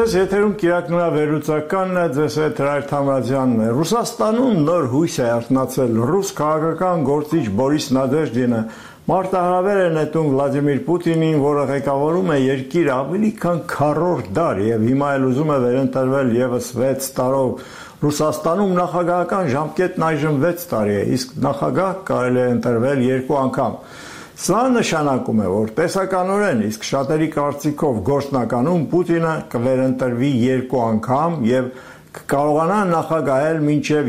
Ձեզ եթերում կիրակնուրա վերլուծականն է, ձեզ հետ Հրայր Թամրազյանն է։ Ռուսաստանում նոր հույս է արթնացել։ Ռուս քաղաքական գործիչ Բորիս Նադեժդինը մարտահրավեր է նետում Վլադիմիր Պուտինին, որը ղեկավարում է երկիրը ավելի քան քառորդ դար եւ հիմա էլ ուզում է վերընտրվել եւս 6 տարով։ Ռուսաստանում նախագահական ժամկետն այժմ 6 տարի է, իսկ նախագահ կարելի է ընտրվել 2 անգամ։ Սա նշանակում է, որ տեսականորեն, իսկ շատերի կարծիքով գործնականում Պուտինը կվերընտրվի 2 անգամ եւ կկարողանա նախագահել մինչև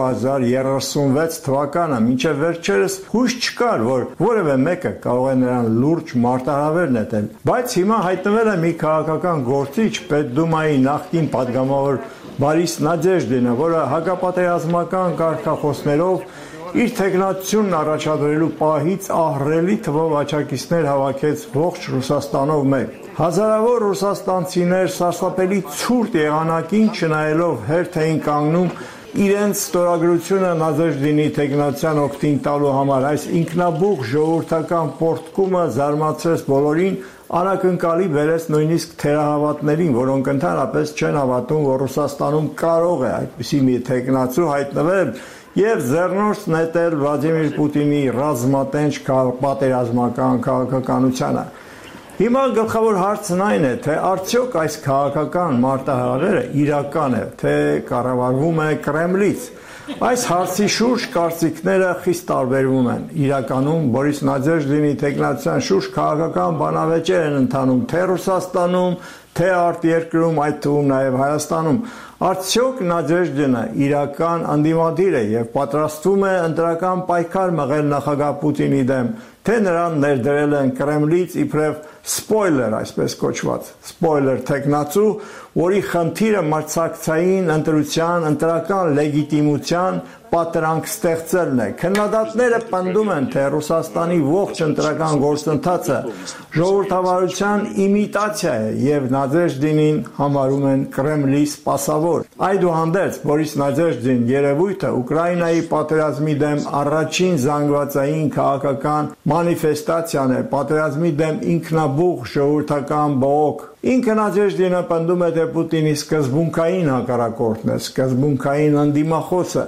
2036 թվականը, մինչև վերջերս հույս չկար, որ որևէ մեկը կարող է նրան լուրջ մարտահրավեր նետել։ Բայց հիմա հայտնվել է մի քաղաքական գործիչ Պետդումայի նախկին падգամավոր Բորիս Նադեժդինը, որը հակապատերազմական կարգախոսներով իր թեկնածությունն առաջադրելու պահից ահռելի թվով աջակիցներ հավաքեց ողջ Ռուսաստանով մեկ։ Հազարավոր ռուսաստանցիներ սարսափելի ցուրտ եղանակին չնայելով հերթ էին կանգնում իրենց ստորագրությունը Նադեժդինի թեկնածության օգտին տալու համար։ Այս ինքնաբուխ ժողովրդական պոռթկումը զարմացրեց բոլորին, անակնկալի բերեց նույնիսկ թերահավատներին, որոնք ընդհանրապես չեն հավատում, որ Ռուսաստանում կարող է այդպիսի մի թեկնածու հայտնվել եւ ձեռնորս նետել Վլադիմիր Պուտինի ռազմատենչ պատերազմական քաղաքականությանը։ Հիմա գլխավոր հարցն այն է, թե արդյոք այս քաղաքական մարտահրավերը իրական է, թե կառավարվում է Կրեմլից։ Այս հարցի շուրջ կարծիքները խիստ տարբերվում են։ Իրականում Բորիս Նադեժդինի թեկնածության շուրջ քաղաքական բանավեճեր են ընթանում թե Ռուսաստանում, թե արտերկրում, այդ թվում նաև Հայաստանում։ Արդյոք Նադեժդինը իրական անդիմադիր է եւ պատրաստվում է ընտրական պայքար մղել նախագահ Պուտինի դեմ, թե նրան ներդրել են Կրեմլից իբրև սպոյլեր, այսպես կոչված, սպոյլեր թեկնածու, որի խնդիրը մրցակցային ընտրության ընտրական լեգիտիմության պատրանք ստեղծելն է։ Քննադատները պնդում են, թե Ռուսաստանի ողջ ընտրական գործընթացը ժողովրդավարության իմիտացիա է եւ Նադեժդինին համարում են Կրեմլի սպասավոր։ Այդուհանդերձ Բորիս Նադեժդին երևույթը Ուկրաինայի պատերազմի դեմ առաջին զանգվածային քաղաքական մանիֆեստացիան է, պատերազմի դեմ ինքնաբուխ ժողովրդական բողոք։ Ինքը Նադեժդինը պնդում է, թե Պուտինի սկզբունքային հակառակորդն է, սկզբունքային անդիմախոսը։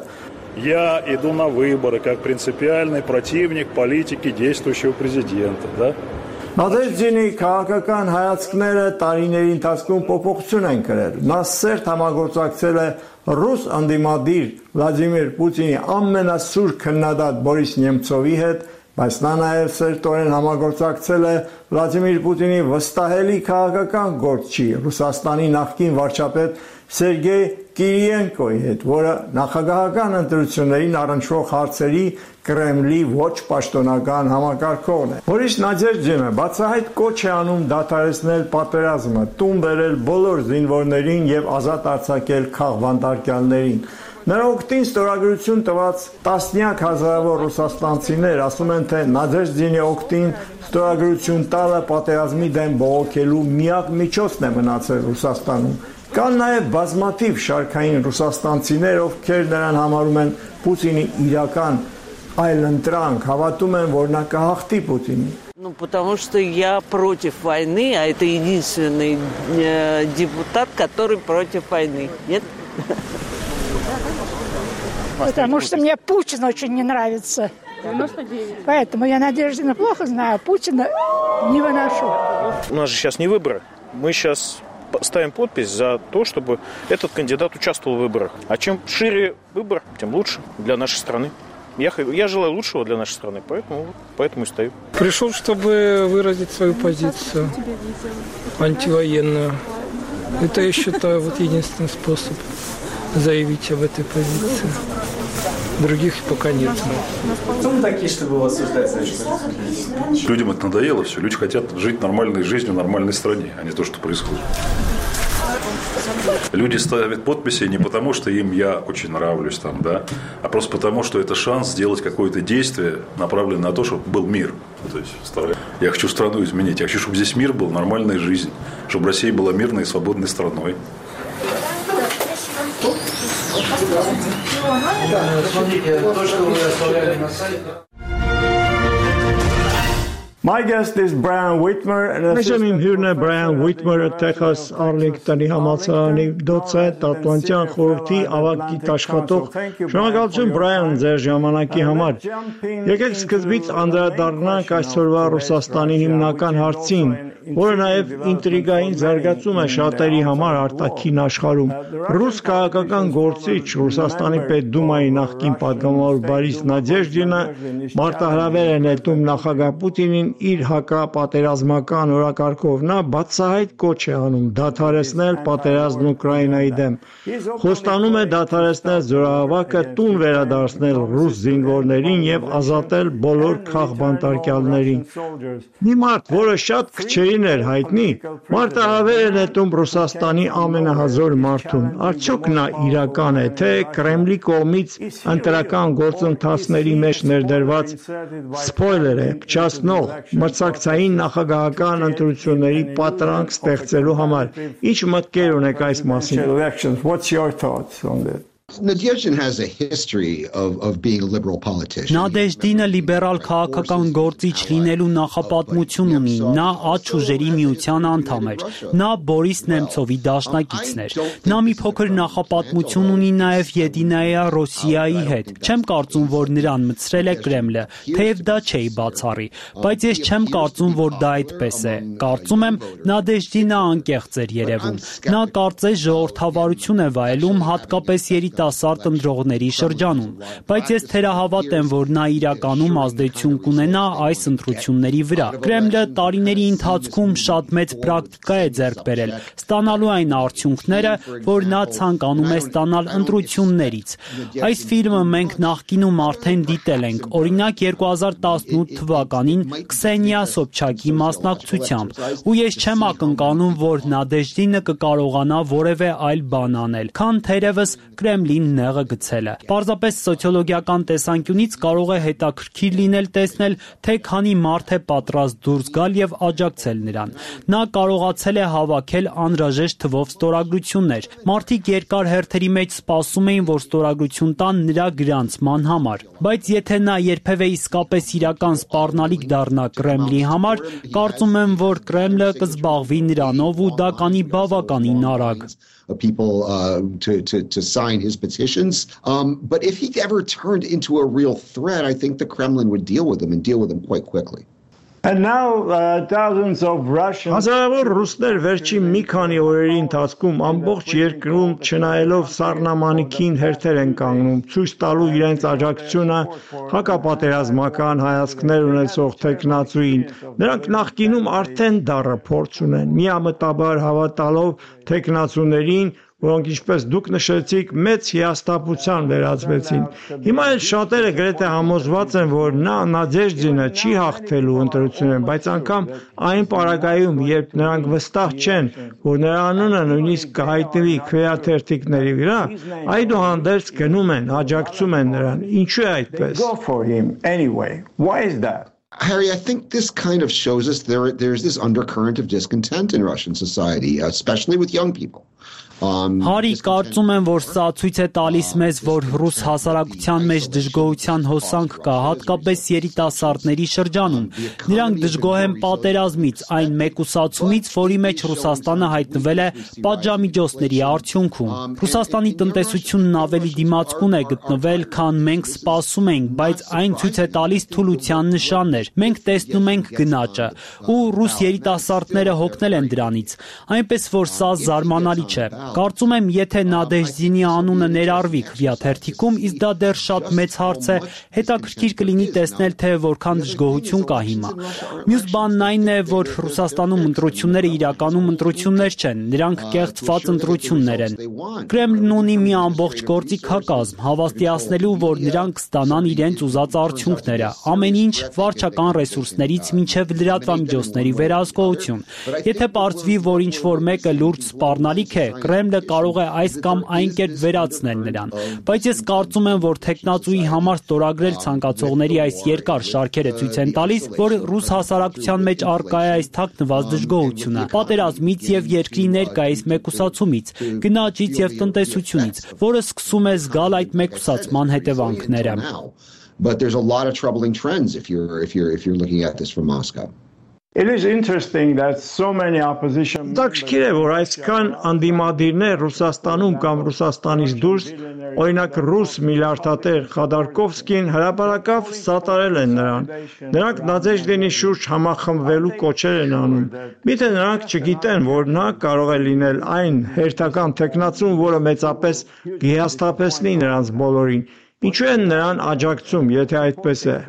Я иду на выборы как принципиальный противник политики действующего президента, да? Նադեժդինի քաղաքական հայացքները տարիների ընթացքում փոփոխություն են կրել։ Նա սերտ համագործակցել է ռուս անդիմադիր Վլադիմիր Պուտինի ամենասուր քննադատ Բորիս Նեմցովի հետ, բայց նա նաև սերտորեն համագործակցել է Վլադիմիր Պուտինի վստահելի քաղաքական գործչի Ռուսաստանի նախկին վարչապետ Սերգեյ Կիրիենկոյի հետ, որը նախագահական ընտրություններին առնչվող հարցերի Կրեմլի ոչ պաշտոնական համակարգողն է։ Բորիս Նադեժդինը բացահայտ կոչ է անում դադարեցնել պատերազմը, տուն բերել բոլոր զինվորներին եւ ազատ արձակել քաղբանտարկյալներին։ Նրա օգտին ստորագրություն տված տասնյակ հազարավոր ռուսաստանցիներ ասում են, թե Նադեժդինի օգտին ստորագրություն տալը պատերազմի դեմ բողոքելու միակ միջոցն է մնացել Ռուսաստանում։ Կան նաև բազմաթիվ շարքային ռուսաստանցիներ, ովքեր նրան համարում են Պուտինի իրական այլընտրանք, հավատում են, որ նա կհաղթի Պուտինին։ Ну, потому что я против войны, а это единственный депутат, который против войны. Нет? Потому что мне Путин очень не нравится. Поэтому я Надеждина плохо знаю, а Путина не выношу. У нас же сейчас не выборы. Мы сейчас ставим подпись за то, чтобы этот кандидат участвовал в выборах. А чем шире выбор, тем лучше для нашей страны. Я желаю лучшего для нашей страны, поэтому и стою. Пришел, чтобы выразить свою позицию антивоенную. Это, я считаю, вот единственный способ заявить об этой позиции. Других пока нет. Кто вы такие, чтобы его осуждать за это? Людям это надоело все. Люди хотят жить нормальной жизнью в нормальной стране, а не то, что происходит. Люди ставят подписи не потому, что им я очень нравлюсь, там, да, а просто потому, что это шанс сделать какое-то действие, направленное на то, чтобы был мир. То есть, я хочу страну изменить. Я хочу, чтобы здесь мир был, нормальная жизнь. Чтобы Россия была мирной и свободной страной. Смотрите, то, что вы оставляли на сайте. My guest is Brian Whitmer. Իմ հյուրն է Brian Whitmer-ը, Տեխաս Արլինգտոնի համալսարանի դոցենտ, Ատլանտյան խորհրդի ավագ գիտաշխատող։ Շնորհակալություն Brian ձեր ժամանակի համար։ Եկեք սկզբից անդրադառնանք այսօրվա Ռուսաստանի հիմնական հարցին, որը նաև ինտրիգային զարգացում է շատերի համար արտաքին աշխարհում։ Ռուս քաղաքական գործիչ Ռուսաստանի Պետդումայի նախկին պատգամավոր Բորիս Նադեժդինը մարտահրավեր է նետում նախագահ Պուտինին իր հակապատերազմական օրակարգով։ Նա բացահայտ կոչ է անում դադարեցնել պատերազմն Ուկրաինայի դեմ։ Խոստանում է դադարեցնել զորահավաքը, տուն վերադարձնել ռուս զինվորներին եւ ազատել բոլոր քաղբանտարկյալներին։ Մի մարդ, որը շատ քչերին էր հայտնի, մարտահրավեր է նետում Ռուսաստանի ամենահզոր մարդուն։ Արդյոք նա իրական է, թե Կրեմլի կողմից ընտրական գործընթացների մեջ ներդրված սփոյլեր է, փչացնող, մրցակցային նախագահական ընտրությունների պատրանք ստեղծելու համար։ Ինչ մտքեր ունեք այս մասին։ What's your thoughts on that? Nadezhdin has a history of being a liberal politician. Նադեժդինը լիբերալ քաղաքական գործիչ լինելու նախապատմություն ունի։ Նա աջ ուժերի միության անդամ էր։ Նա Բորիս Նեմցովի դաշնակիցն էր։ Նա մի փոքր նախապատմություն ունի նաև Եդինայա Ռոսիայի հետ։ Չեմ կարծում, որ նրան մտցրել է Կրեմլը, թեև դա չէի բացառի, բայց ես չեմ կարծում, որ դա այդպես է։ Կարծում եմ, Նադեժդինը անկեղծ էր երևում։ Նա կարծես ժողովրդավարություն է վայելում, հատկապես երիտասարդ ընտրողների շրջանում, բայց ես թերահավատ եմ, որ նա իրականում ազդեցություն կունենա այս ընտրությունների վրա։ Կրեմլը տարիների ընթացքում շատ մեծ պրակտիկա է ձեռք բերել, ստանալու այն արդյունքները, որ նա ցանկանում է ստանալ ընտրություններից։ Այս ֆիլմը մենք նախկինում արդեն դիտել ենք, օրինակ 2018 թվականին Քսենիա Սոբչակի մասնակցությամբ, ու ես չեմ ակնկալում, որ Նադեժդինը կկարողանա որևէ այլ բան անել, քան թերևս Կրեմլին նեղը գցելը։ Պարզապես սոցիոլոգիական տեսանկյունից կարող է հետաքրքիր լինել տեսնել, թե քանի մարդ է պատրաստ դուրս գալ եւ աջակցել նրան։ Նա կարողացել է հավաքել անհրաժեշտ թվով ստորագրություններ։ Մարդիկ երկար հերթերի մեջ սպասում էին, որ ստորագրություն տան նրա գրանցման համար։ Բայց եթե նա երբևէ իսկապես իրական սպառնալիք դառնա Կրեմլի համար, կարծում եմ, որ Կրեմլը կզբաղվի նրանով ու դա կանի բավականին արագ։ People to sign his petitions. But if he ever turned into a real threat, I think the Kremlin would deal with him and deal with him quite quickly. And now thousands of Russians. Հազարավոր ռուսներ վերջին մի քանի օրերի ընթացքում ամբողջ երկրում չնայելով սառնամանիքին հերթեր են կանգնում, ցույց տալու իրենց աջակցությունը հակապատերազմական հայացքներ ունեցող տեխնացուին։ Նրանք նախկինում արդեն դառը փորձ ունեն, միամտաբար հավատալով տեխնացուներին, որոնք ինչպես դուք նշեցիք, մեծ հիասթափության վերածվեցին։ Հիմա էլ շատերը գրեթե համոզված են, որ նա Նադեժդինը չի հաղթելու ընտրությունները, բայց անգամ այն պարագայում, երբ նրանք վստահ չեն, որ նրա անունը նույնիսկ կհայտնվի քվեաթերթիկների վրա, այդուհանդերձ գնում են, աջակցում են նրան։ Ինչու է այդպես։ Harry, I think this kind of shows us there's this undercurrent of discontent in Russian society, especially with young people. Հարի, կարծում եմ, որ սա ցույց է տալիս մեզ, որ ռուս հասարակության մեջ դժգոհության հոսանք կա, հատկապես երիտասարդների շրջանում։ Նրանք դժգոհ են պատերազմից, այն մեկուսացումից, որի մեջ Ռուսաստանը հայտնվել է պատժամիջոցների արդյունքում։ Ռուսաստանի տնտեսությունն ավելի դիմացկուն է գտնվել, քան մենք սպասում էինք, բայց այն ցույց է տալիս թուլության նշաններ։ Մենք տեսնում ենք գնաճը, ու ռուս երիտասարդները հոգնել են դրանից, այնպես որ սա զարմանալի չէ։ Կարծում եմ, եթե Նադեժդինի անունը ներառվի քվեաթերթիկում, իսկ դա դեռ շատ մեծ հարց է, հետաքրքիր կլինի տեսնել, թե որքան դժգոհություն կա հիմա։ Մյուս բանն այն է, որ Ռուսաստանում ընտրությունները իրականում ընտրություններ չեն, նրանք կեղծված ընտրություններ են։ Կրեմլն ունի մի ամբողջ գործիքակազմ, հավաստիացնելու, որ նրանք կստանան իրենց ուզած արդյունքները, ամեն ինչ վարչական ռեսուրսներից մինչև լրատվամիջոցների վերահսկողություն։ Եթե պարզվի, որ ինչ-որ մեկը լուրջ սպառնալիք է, Կրեմլը կարող է այս կամ այն կերպ վերացնել նրան, բայց ես կարծում եմ, որ տեխնացուի համար ստորագրել ցանկացողների այս երկար շարքերը ցույց են տալիս, որ ռուս հասարակության մեջ առկա է այս թաքնված դժգոհությունը, պատերազմից եւ երկրի ներկայիս մեկուսացումից, գնաճից եւ տնտեսությունից, որը սկսում է զգալ այդ մեկուսացման հետևանքները. But there's a lot of troubling trends if you're looking at this from Moscow. It is interesting that so many opposition. Դակշկիր է, որ այսքան անդիմադիրներ Ռուսաստանում կամ Ռուսաստանից դուրս, օրինակ ռուս միլիարդատեր Խադարկովսկին հրապարակավ սատարել են նրան։ Նրանք Նադեժդինի շուրջ համախմբվելու կոչեր են անում։ Միթե նրանք չգիտեն, որ նա կարող է լինել այն հերթական տեխնացուն, որը մեծապես կհիասթափեցնի նրանց բոլորին։ Ինչու են նրան աջակցում, եթե այդպես է։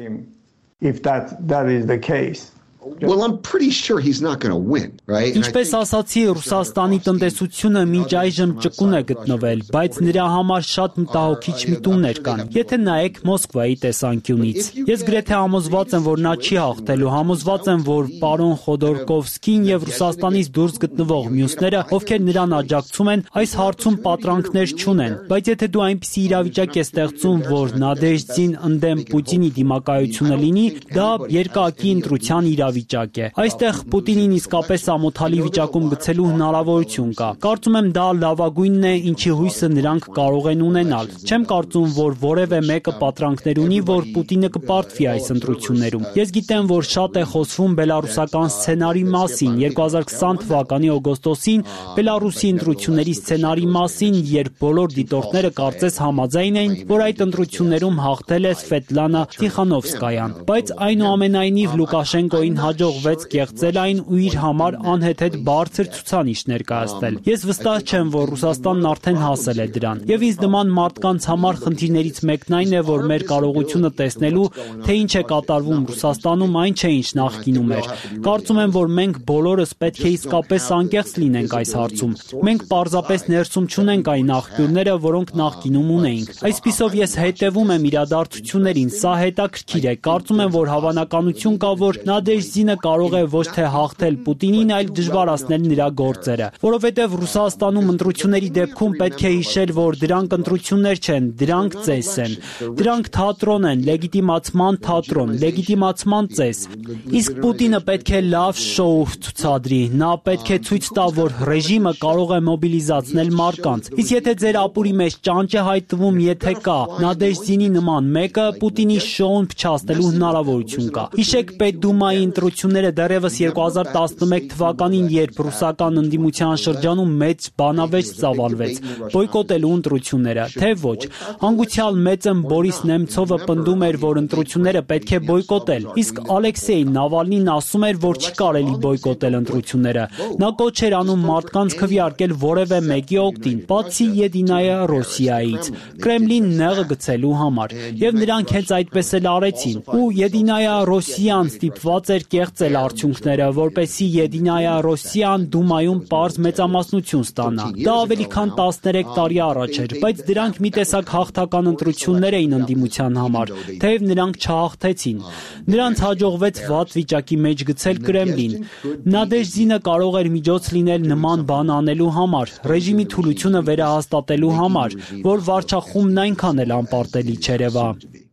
If that is the case. Well, I'm pretty sure he's not going to win, right? Ինչպես ասացի, Ռուսաստանի տնտեսությունը մինչ այժմ ճկուն է գտնվել, բայց նրա համար շատ մտահոգիչ միտումներ կան։ Եթե նայեք Մոսկվայի տեսանկյունից, ես գրեթե համոզված եմ, որ նա չի հաղթելու, համոզված եմ, որ պարոն Խոդորկովսկին եւ Ռուսաստանից դուրս գտնվող մյուսները, ովքեր նրան աջակցում են, այս հարցում պատրանքներ չունեն։ Բայց եթե դու այնպիսի իրավիճակ ես ստեղծում, որ Նադեժդին ընդդեմ Պուտինի դիմակայությունը լինի, դա երկակի ընտրության իրավիճակ է։ Այստեղ Պուտինին իսկապես ամոթալի վիճակում գցելու հնարավորություն կա։ Կարծում եմ դա լավագույնն է, ինչի հույսը նրանք կարող են ունենալ։ Չեմ կարծում, որ որևէ մեկը պատրանքներ ունի, որ Պուտինը կպարտվի այս ընտրություններում։ Ես գիտեմ, որ շատ է խոսվում բելարուսական սցենարի մասին։ 2020 թվականի օգոստոսին Բելարուսի ընտրությունների սցենարի մասին, երբ բոլոր դիտորդները կարծես համաձայն էին, որ այդ ընտրություններում հաղթել է Սվետլանա Տիխանովսկայան։ Բայց այնուամենայնիվ Լուկաշենկոին հաջողվեց կեղծել այն ու իր համար անհեթեթ բարձր ցուցանիշ ներկայացնել։ Ես վստահ չեմ, որ Ռուսաստանն արդեն հասել է դրան։ Եվ ինձ նման մարդկանց համար խնդիրներից մեկն այն է, որ մեր կարողությունը տեսնելու, թե ինչ է կատարվում Ռուսաստանում, այն չէ, ինչ նախկինում էր։ Կարծում եմ, որ մենք բոլորս պետք է իսկապես անկեղծ լինենք այս հարցում։ Մենք պարզապես ներսում չունենք այն աղբյուրները, որոնք նախկինում ունեինք։ Այսպիսով ես հետևում եմ իրադարձություններին, սա հետաքրքիր է։ Կարծում եմ, որ հավանականություն կա, որ Նադեժդինը կարող է ոչ թե հաղթել Պուտինին, այլ դժվարացնել նրա գործերը, որովհետև Ռուսաստանում ընտրությունների դեպքում պետք է հիշել, որ դրանք ընտրություններ չեն, դրանք ծես են։ Դրանք թատրոն են, լեգիտիմացման թատրոն, լեգիտիմացման ծես։ Իսկ Պուտինը պետք է լավ շոու ցուցադրի, նա պետք է ցույց տա, որ ռեժիմը կարող է մոբիլիզացնել մարդկանց։ Իսկ եթե ձեր ապուրի մեջ ճանճ է հայտնվում, եթե կա Նադեժդինի նման մեկը, Պուտինի շոուն փչացնելու հնարավորություն կա։ Հիշեք Պետդումայի ընտրությունները դեռևս 2011 թվականին, երբ ռուսական ընդդիմության շրջանում մեծ բանավեճ ծավալվեց, բոյկոտելու ընտրությունները, թե ոչ։ Հանգուցյալ մեծն Բորիս Նեմցովը պնդում էր, որ ընտրությունները պետք է բոյկոտել, իսկ Ալեքսեյ Նավալնին ասում էր, որ չի կարելի բոյկոտել ընտրությունները։ Նա կոչ էր անում մարդկանց քվեարկել որևէ մեկի օգտին, բացի Եդինայա Ռոսիայից, Կրեմլին նեղը գցելու համար։ Եվ նրանք հենց այդպես էլ արեցին։ Ու Եդինայա Ռոսիան ստիպված էր կեղծել արդյունքները, որպեսզի Եդինայա Ռոսիան Դումայում պարզ մեծամասնություն ստանա։ Դա ավելի քան 13 տարի առաջ էր, բայց դրանք մի տեսակ հաղթական ընտրություններ էին ընդդիմության համար, թեև նրանք չհաղթեցին։ Նրանց հաջողվեց վատ վիճակի մեջ գցել Կրեմլին։ Նադեժդինը կարող էր միջոց լինել նման բան անելու համար, ռեժիմի թուլությունը վերահաստատելու համար, որ վարչախումբն այնքան էլ անպարտելի չերևա։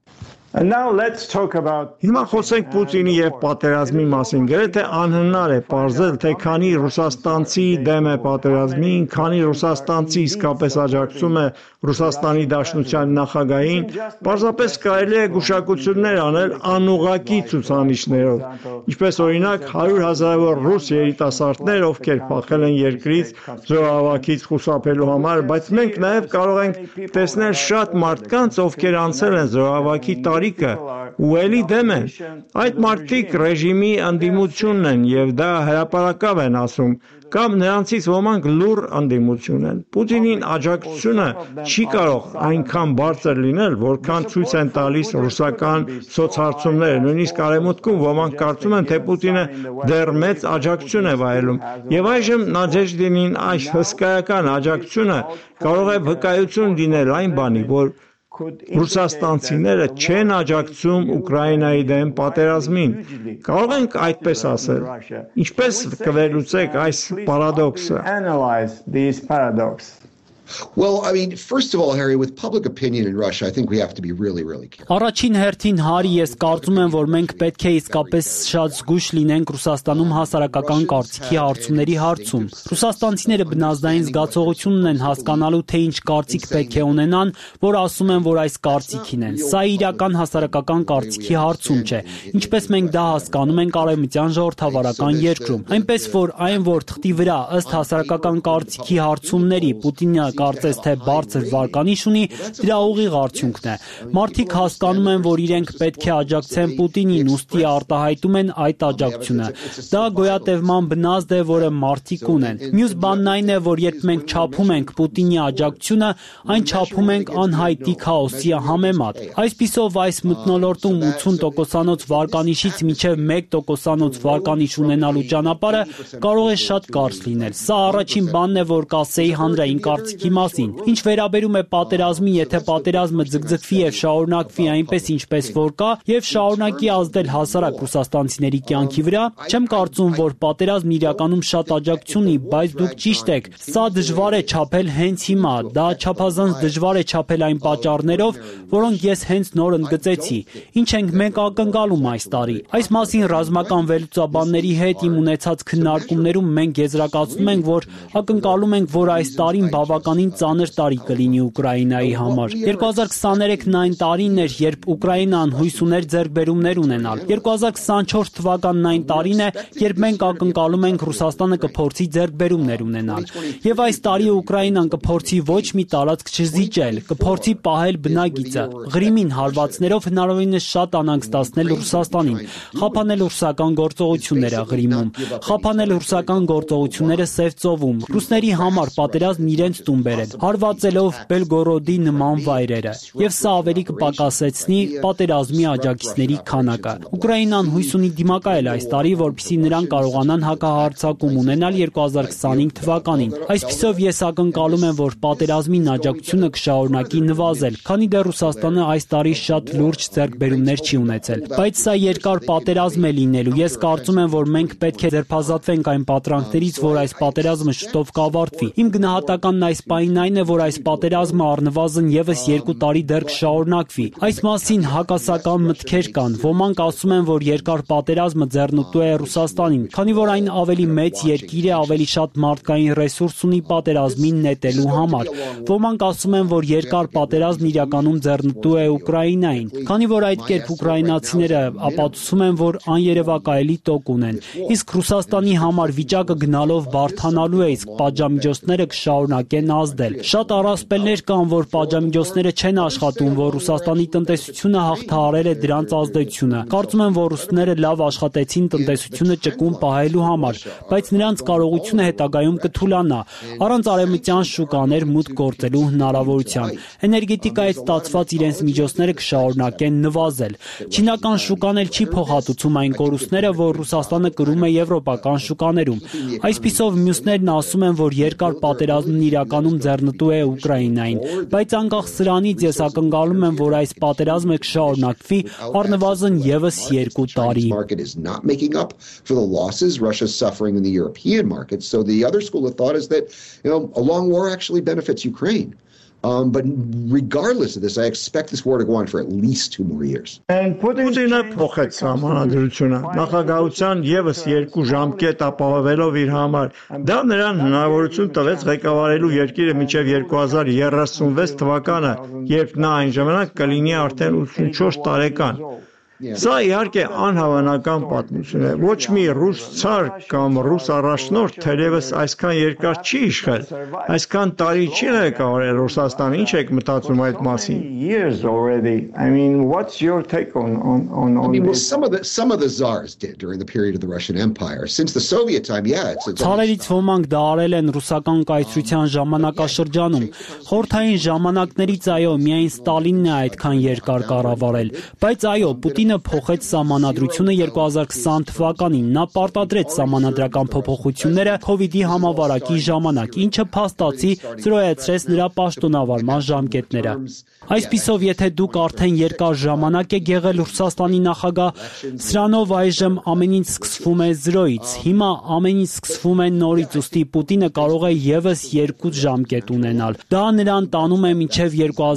Հիմա խոսենք Պուտինի եւ պատերազմի մասին։ Գրեթե անհնար է պարզել, թե քանի ռուսաստանցի դեմ է պատերազմին, քանի ռուսաստանցի իսկապես աջակցում է Ռուսաստանի Դաշնության նախագահին, պարզապես կարելի է գուշակություններ անել անուղղակի ցուցանիշներով, ինչպես օրինակ 100,000-ավոր ռուս երիտասարդներ, ովքեր փախել են երկրից զորահավաքից խուսափելու համար, բայց մենք նաև կարող ենք տեսնել շատ մարդկանց, ովքեր անցել են զորահավաքի տարիքը ու ելի դեմ են։ Այդ մարդիկ ռեժիմի ընդդիմությունն են եւ դա հրապարակավ են ասում, կամ նրանցից ոմանք լուռ ընդդիմություն են։ Պուտինին աջակցությունը չի կարող այնքան բարձր լինել, որքան ցույց են տալիս ռուսական սոցհարցումները։ Նույնիսկ արևմուտքում ոմանք կարծում են, թե Պուտինը դեռ մեծ աջակցություն է վայելում։ Եվ այժմ Նադեժդինին այս հսկայական աջակցությունը կարող է վկայություն լինել այն բանի, որ ռուսաստանցիները չեն աջակցում Ուկրաինայի դեմ պատերազմին։ Կարող ենք այդպես ասել։ Ինչպես կվերլուծեք այս պարադոքսը։ Well, I mean, first of all, Harry, with public opinion in Russia, I think we have to be really, really careful. Առաջին հերթին Հարի, ես կարծում եմ, որ մենք պետք է իսկապես շատ զգույշ լինենք Ռուսաստանում հասարակական կարծիքի հարցումների հարցում։ Ռուսաստանցիները բնազդային զգացողություն ունեն հասկանալու, թե ինչ կարծիք պետք է ունենան, որ ասում են, որ այս կարծիքին են։ Սա իրական հասարակական կարծիքի հարցում չէ, ինչպես մենք դա հասկանում ենք արևմտյան ժողովրդավարական երկրում։ Այնպես որ այն, որ թղթի վրա ըստ հասարակական կարծիքի հարցումների Պուտինը կարծես թե բարձր վարկանիշ ունի, դրա ուղիղ արդյունքն է։ Մարդիկ հասկանում են, որ իրենք պետք է աջակցեն Պուտինին, ուստի արտահայտում են այդ աջակցությունը։ Դա գոյատևման բնազդ է, որը մարդիկ ունեն։ Մյուս բանն այն է, որ երբ մենք չափում ենք Պուտինի աջակցությունը, այն չափում ենք անհայտի քաոսի համեմատ։ Այսպիսով այս մթնոլորտում 80%-անոց վարկանիշից մինչև 1%-անոց վարկանիշ ունենալու ճանապարհը կարող է շատ կարճ լինել։ Սա առաջին բանն է, որ կասեի հանրային կարծիքի մասին։ Ինչ վերաբերում է պատերազմին, եթե պատերազմը ձգձգվի եւ շարունակվի այնպես ինչպես որ կա եւ շարունակի ազդել հասարակ ռուսաստանցիների կյանքի վրա, չեմ կարծում, որ պատերազմն իրականում շատ աջակցություն ունի, բայց դուք ճիշտ եք, սա դժվար է չափել հենց հիմա, դա չափազանց դժվար է չափել այն պատճառներով, որոնք ես հենց նոր ընդգծեցի։ Ինչ ենք մենք ակնկալում այս տարի։ Այս մասին ռազմական վերլուծաբանների հետ իմ ունեցած քննարկումներում մենք եզրակացնում ենք, որ ակնկալում ենք, որ այս տարին բավականին ծանր տարի կլինի Ուկրաինայի համար։ 2023-ն այն տարին էր, երբ Ուկրաինան հույս ուներ ձեռքբերումներ ունենալ։ 2024 թվականն այն տարին է, երբ մենք ակնկալում ենք Ռուսաստանը կփորձի ձեռքբերումներ ունենալ։ Եվ այս տարի Ուկրաինան կփորձի ոչ մի տարածք չզիջել, կփորձի պահել բնագիծը, Ղրիմին հարվածներով հնարավորինս շատ անհանգստացնել Ռուսաստանին, խափանել ռուսական գործողությունները Ղրիմում, խափանել ռուսական գործողությունները Սև ծովում, ռուսների համար պատերազմն իրենց տուն բերել, հարվածելով Բելգորոդի նման վայրերը, եւ սա ավելի կպակասեցնի պատերազմի աջակիցների քանակը։ Ուկրաինան հույս ունի դիմակայել այս տարի, որպեսզի նրանք կարողանան հակահարձակում ունենալ 2025 թվականին։ Այսպիսով ես ակնկալում եմ, որ պատերազմին աջակցությունը կշարունակի նվազել, քանի դեռ Ռուսաստանը այս տարի շատ լուրջ ձեռքբերումներ չի ունեցել։ Բայց սա երկար պատերազմ է լինելու։ Ես կարծում եմ, որ մենք պետք է ձերբազատվենք այն պատրանքներից, որ այս պատերազմը շուտով կավարտվի։ Իմ գնահատականն այս պահին այն է, որ այս պատերազմը առնվազն եւս 2 տարի դեռ կշարունակվի։ Այս մասին հակասական մտքեր կան։ Ոմանք ասում են, որ երկար պատերազմը ձեռնտու է Ռուսաստանին, քանի որ այն ավելի մեծ երկիր է, ավելի շատ մարդկային ռեսուրս ունի պատերազմին նետելու համար։ Ոմանք ասում են, որ երկար պատերազմն իրականում ձեռնտու է Ուկրաինային, քանի որ այդ կերպ ուկրաինացիները ապացուցում են, որ աներևակայելի տոկ ունեն։ Իսկ Ռուսաստանի համար վիճակը գնալով բարդանալու է, իսկ պատժամիջոցները կշարունակեն ազդել։ Շատ առասպելներ կան, որ պատժամիջոցները չեն աշխատում, որ Ռուսաստանի տնտեսությունը հաղթահարել է դրանց ազդեցությունը։ Կարծում եմ, որ ռուսները լավ աշխատեցին տնտեսությունը ճկուն պահելու համար, բայց նրանց կարողությունը հետագայում կթուլանա, առանց արևմտյան շուկաներ մուտք գործելու հնարավորության։ Էներգետիկայից ստացված իրենց միջոցները կշարունակեն նվազել։ Չինական շուկան էլ չի փոխհատուցում այն կորուստները, որ Ռուսաստանը կրում է եվրոպական շուկաներում։ Այսպիսով մյուսներն ասում են, որ երկար պատերազմն իրականում ձեռնտու է Ուկրաինային, բայց անկախ սրանից ես ակնկալում եմ, որ այս պատերազմը կշարունակվի առնվազն եւս 2 տարի։ Russia's suffering in the European market. So the other school of thought is that, a long war actually benefits Ukraine. But regardless of this, I expect this war to go on for at least 2 more years. Պուտինը փոխեց սահմանադրությունը նախագահության եւս 2 ժամկետ ապահովելով իր համար։ Դա նրան հնարավորություն տվեց ղեկավարելու երկիրը մինչև 2036 թվականը, երբ նա այն ժամանակ կլինի արդեն 84 տարեկան։ Սա իհարկե անհավանական պատմություն է։ Ոչ մի ռուս ցար կամ ռուս առաջնորդ թերևս այսքան երկար չի իշխել, այսքան տարի չի ղեկավարել Ռուսաստանը։ Ինչ եք մտածում այդ մասին? I mean, what's your take on well, some of the czars did during the period of the Russian Empire. Since the Soviet time, yeah, it's Ցարերից ոմանք դա արել են ռուսական կայսրության ժամանակաշրջանում։ Խորհրդային ժամանակներից այո, միայն Ստալինն է այդքան երկար կառավարել, բայց այո, Պուտինը փոխեց սահմանադրությունը 2020 թվականին։ Նա պարտադրեց սահմանադրական փոփոխությունները COVID-ի համավարակի ժամանակ, ինչը փաստացի զրոյացրեց նրա պաշտոնավարման ժամկետները։ Այսպիսով, եթե դուք արդեն երկար ժամանակ եք եղել Ռուսաստանի նախագահ, սրանով այժմ ամեն ինչ սկսվում է զրոյից։ Հիմա ամեն ինչ սկսվում է նորից, ուստի Պուտինը կարող է եւս 2 ժամկետ ունենալ։ Դա նրան տանում է մինչև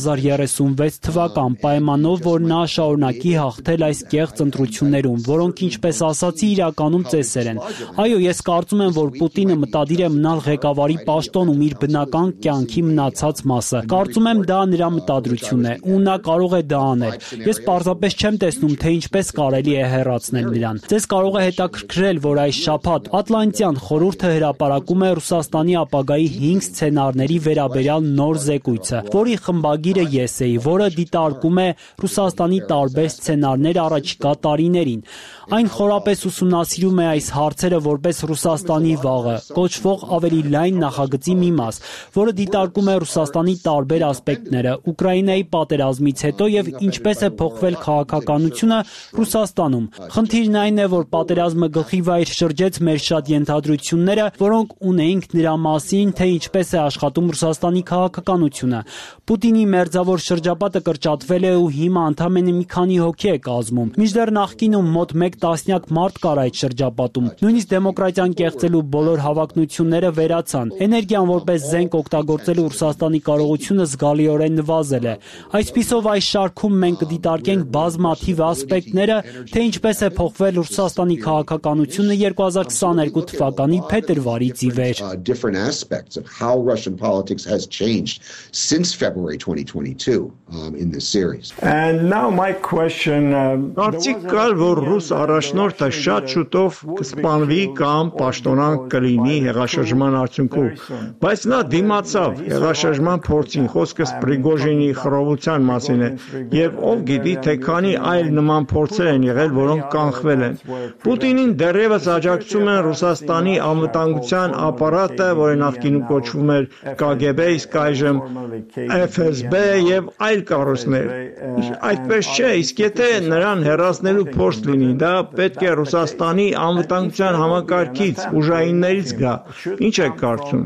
2036 թվական, պայմանով, որ նա շարունակի հաղթել այս կեղծ ընտրություններում, որոնք, ինչպես ասացի, իրականում ծեսեր են։ Այո, ես կարծում եմ, որ Պուտինը մտադիր է մնալ ղեկավարի պաշտոնում իր բնական կյանքի մնացած մասը։ Կարծում եմ, դա նրա մտադրությունն է, ու նա կարող է դա անել։ Ես պարզապես չեմ տեսնում, թե ինչպես կարելի է հեռացնել նրան։ Ձեզ կարող է հետաքրքրել, որ այս շաբաթ Ատլանտյան խորհուրդը հրապարակում է Ռուսաստանի ապագայի 5 սցենարների վերաբերյալ նոր զեկույցը, որի խմբագիրը ես էի, որը դիտարկում է Ռուսաստանի տարբեր սցենարներ առաջիկա տարիներին։ Այն խորապես ուսումնասիրում է այս հարցերը որպես Ռուսաստանի վաղը, կոչվող ավելի լայն նախագծի մի մաս, որը դիտարկում է Ռուսաստանի տարբեր ասպեկտները, Ուկրաինայի պատերազմից հետո եւ ինչպես է փոխվել քաղաքականությունը Ռուսաստանում։ Խնդիրն այն է, որ պատերազմը գլխի վայր շրջեց մեր շատ ենթադրությունները, որոնք ունեինք նրա մասին, թե ինչպես է աշխատում Ռուսաստանի քաղաքականությունը։ Պուտինի մերձավոր շրջապատը կրճատվել է ու հիմա ընդամենը մի քանի հոգի է կազմում։ Մինչդեռ նախկինում մոտ 1 տասնյակ մարդ կար այդ շրջապատում։ Նույնիսկ դեմոկրատիան կեղծելու բոլոր հավակնությունները վերացան։ Էներգիան որպես զենք օգտագործելու Ռուսաստանի կարողությունը զգալիորեն նվազել է։ Այսպիսով այս շարքում մենք կդիտարկենք բազմաթիվ ասպեկտները, թե ինչպես է փոխվել Ռուսաստանի քաղաքականությունը 2022 թվականի փետրվարից ի վեր։ Different aspects of how Russian politics has changed since February 2022 in this series. And now my question Կարծիք կար, որ ռուս առաջնորդը շատ շուտով կսպանվի կամ պաշտոնանկ կլինի հեղաշրջման արդյունքում, բայց նա դիմացավ հեղաշրջման փորձին, խոսքս Պրիգոժինի խռովության մասին է, եւ ով գիտի, թե քանի այլ նման փորձեր են եղել, որոնք կանխվել են։ Պուտինին դեռևս աջակցում են Ռուսաստանի անվտանգության ապարատը, որը նախկինում կոչվում էր KGB, իսկ այժմ FSB եւ այլ կառույցներ։ Այդպես չէ, իսկ եթե նրան հեռացնելու փորձ լինի, դա պետք է Ռուսաստանի անվտանգության համակարգից, ուժայիններից գա։ Ինչ եք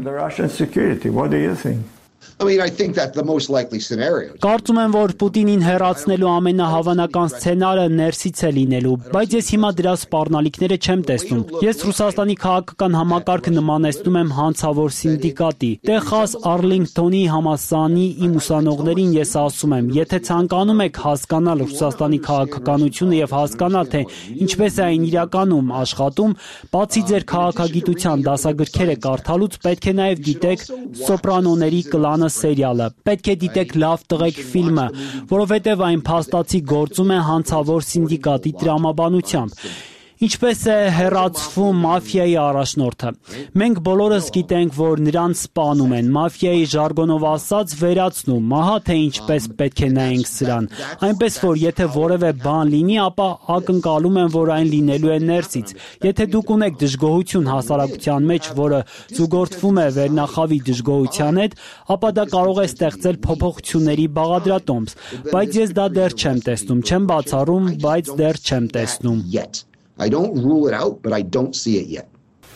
կարծում։ I think that the most likely scenario. Կարծում եմ, որ Պուտինին հեռացնելու ամենահավանական սցենարը ներսից է լինելու, բայց ես հիմա դրա սպառնալիքները չեմ տեսնում։ Ես Ռուսաստանի քաղաքական համակարգը նմանեցնում եմ հանցավոր սինդիկատի։ Տեխաս Արլինգտոնի համալսարանի իմ ուսանողներին ես ասում եմ, եթե ցանկանում եք հասկանալ Ռուսաստանի քաղաքականությունը եւ հասկանալ, թե ինչպես է այն իրականում աշխատում, բացի ձեր քաղաքագիտության դասագրքերը կարդալուց պետք է նաեւ գիտեք Սոպրանոների կլանը սերիալը։ Պետք է դիտեք Լավ տղեկ ֆիլմը, որովհետև այն փաստացի գործում է հանցավոր սինդիկատի տրամաբանությամբ։ Ինչպես է հեռացվում մաֆիայի առաջնորդը։ Մենք բոլորս գիտենք, որ նրան սպանում են, մաֆիայի ժարգոնով ասած վերացնում, ահա թե ինչպես պետք է նայենք սրան։ Այնպես որ եթե որևէ բան լինի, ապա ակնկալում են, որ այն լինելու է ներսից։ Եթե դուք ունեք դժգոհություն հասարակության մեջ, որը զուգորդվում է վերնախավի դժգոհության հետ, ապա դա կարող է ստեղծել փոփոխությունների բաղադրատոմս, բայց ես դա դեռ չեմ տեսնում, չեմ բացառում, բայց դեռ չեմ տեսնում։ I don't rule it out, but I don't see it yet.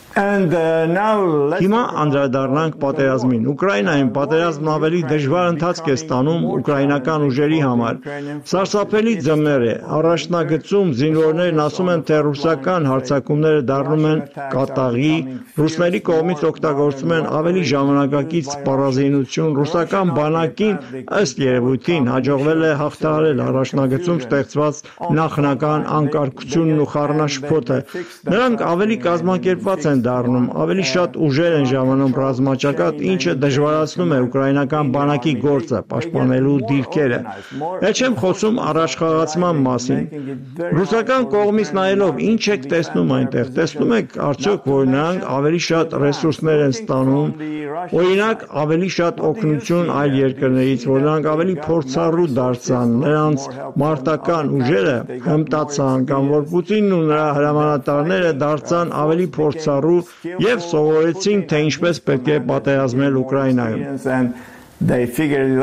Հիմա անդրադառնանք պատերազմին։ Ուկրաինայում պատերազմն ավելի դժվար ընթացք է ստանում ուկրաինական ուժերի համար։ Սարսափելի ձմեռ է։ Առաջնագծում զինվորներն ասում են, թե ռուսական հարձակումները դառնում են կատաղի, ռուսների կողմից օգտագործում են ավելի ժամանակակից սպառազինություն։ Ռուսական բանակին ըստ երևույթին հաջողվել է հաղթահարել առաջնագծում ստեղծված նախնական անկարգությունն ու խառնաշփոթը։ Նրանք ավելի կազմակերպված են դառնում, ավելի շատ ուժեր են ժամանում ռազմաճակատ, ինչը դժվարացնում է ուկրաինական բանակի գործը, պաշտպանելու դիրքերը։ Էլ չեմ խոսում առաջխաղացման մասին։ Ռուսական կողմից նայելով ինչ եք տեսնում այնտեղ, տեսնում եք արդյոք, որ նրանք ավելի շատ ռեսուրսներ են ստանում, օրինակ ավելի շատ օգնություն այլ երկրներից, որ նրանք ավելի փորձառու դարձան, նրանց մարտական ուժերը հմտացան, կամ որ Պուտինն ու նրա հրամանատարները դարձան ավելի փորձառու եւ սովորեցին, թե ինչպես պետք է պատերազմել Ուկրաինայում։ They figured it out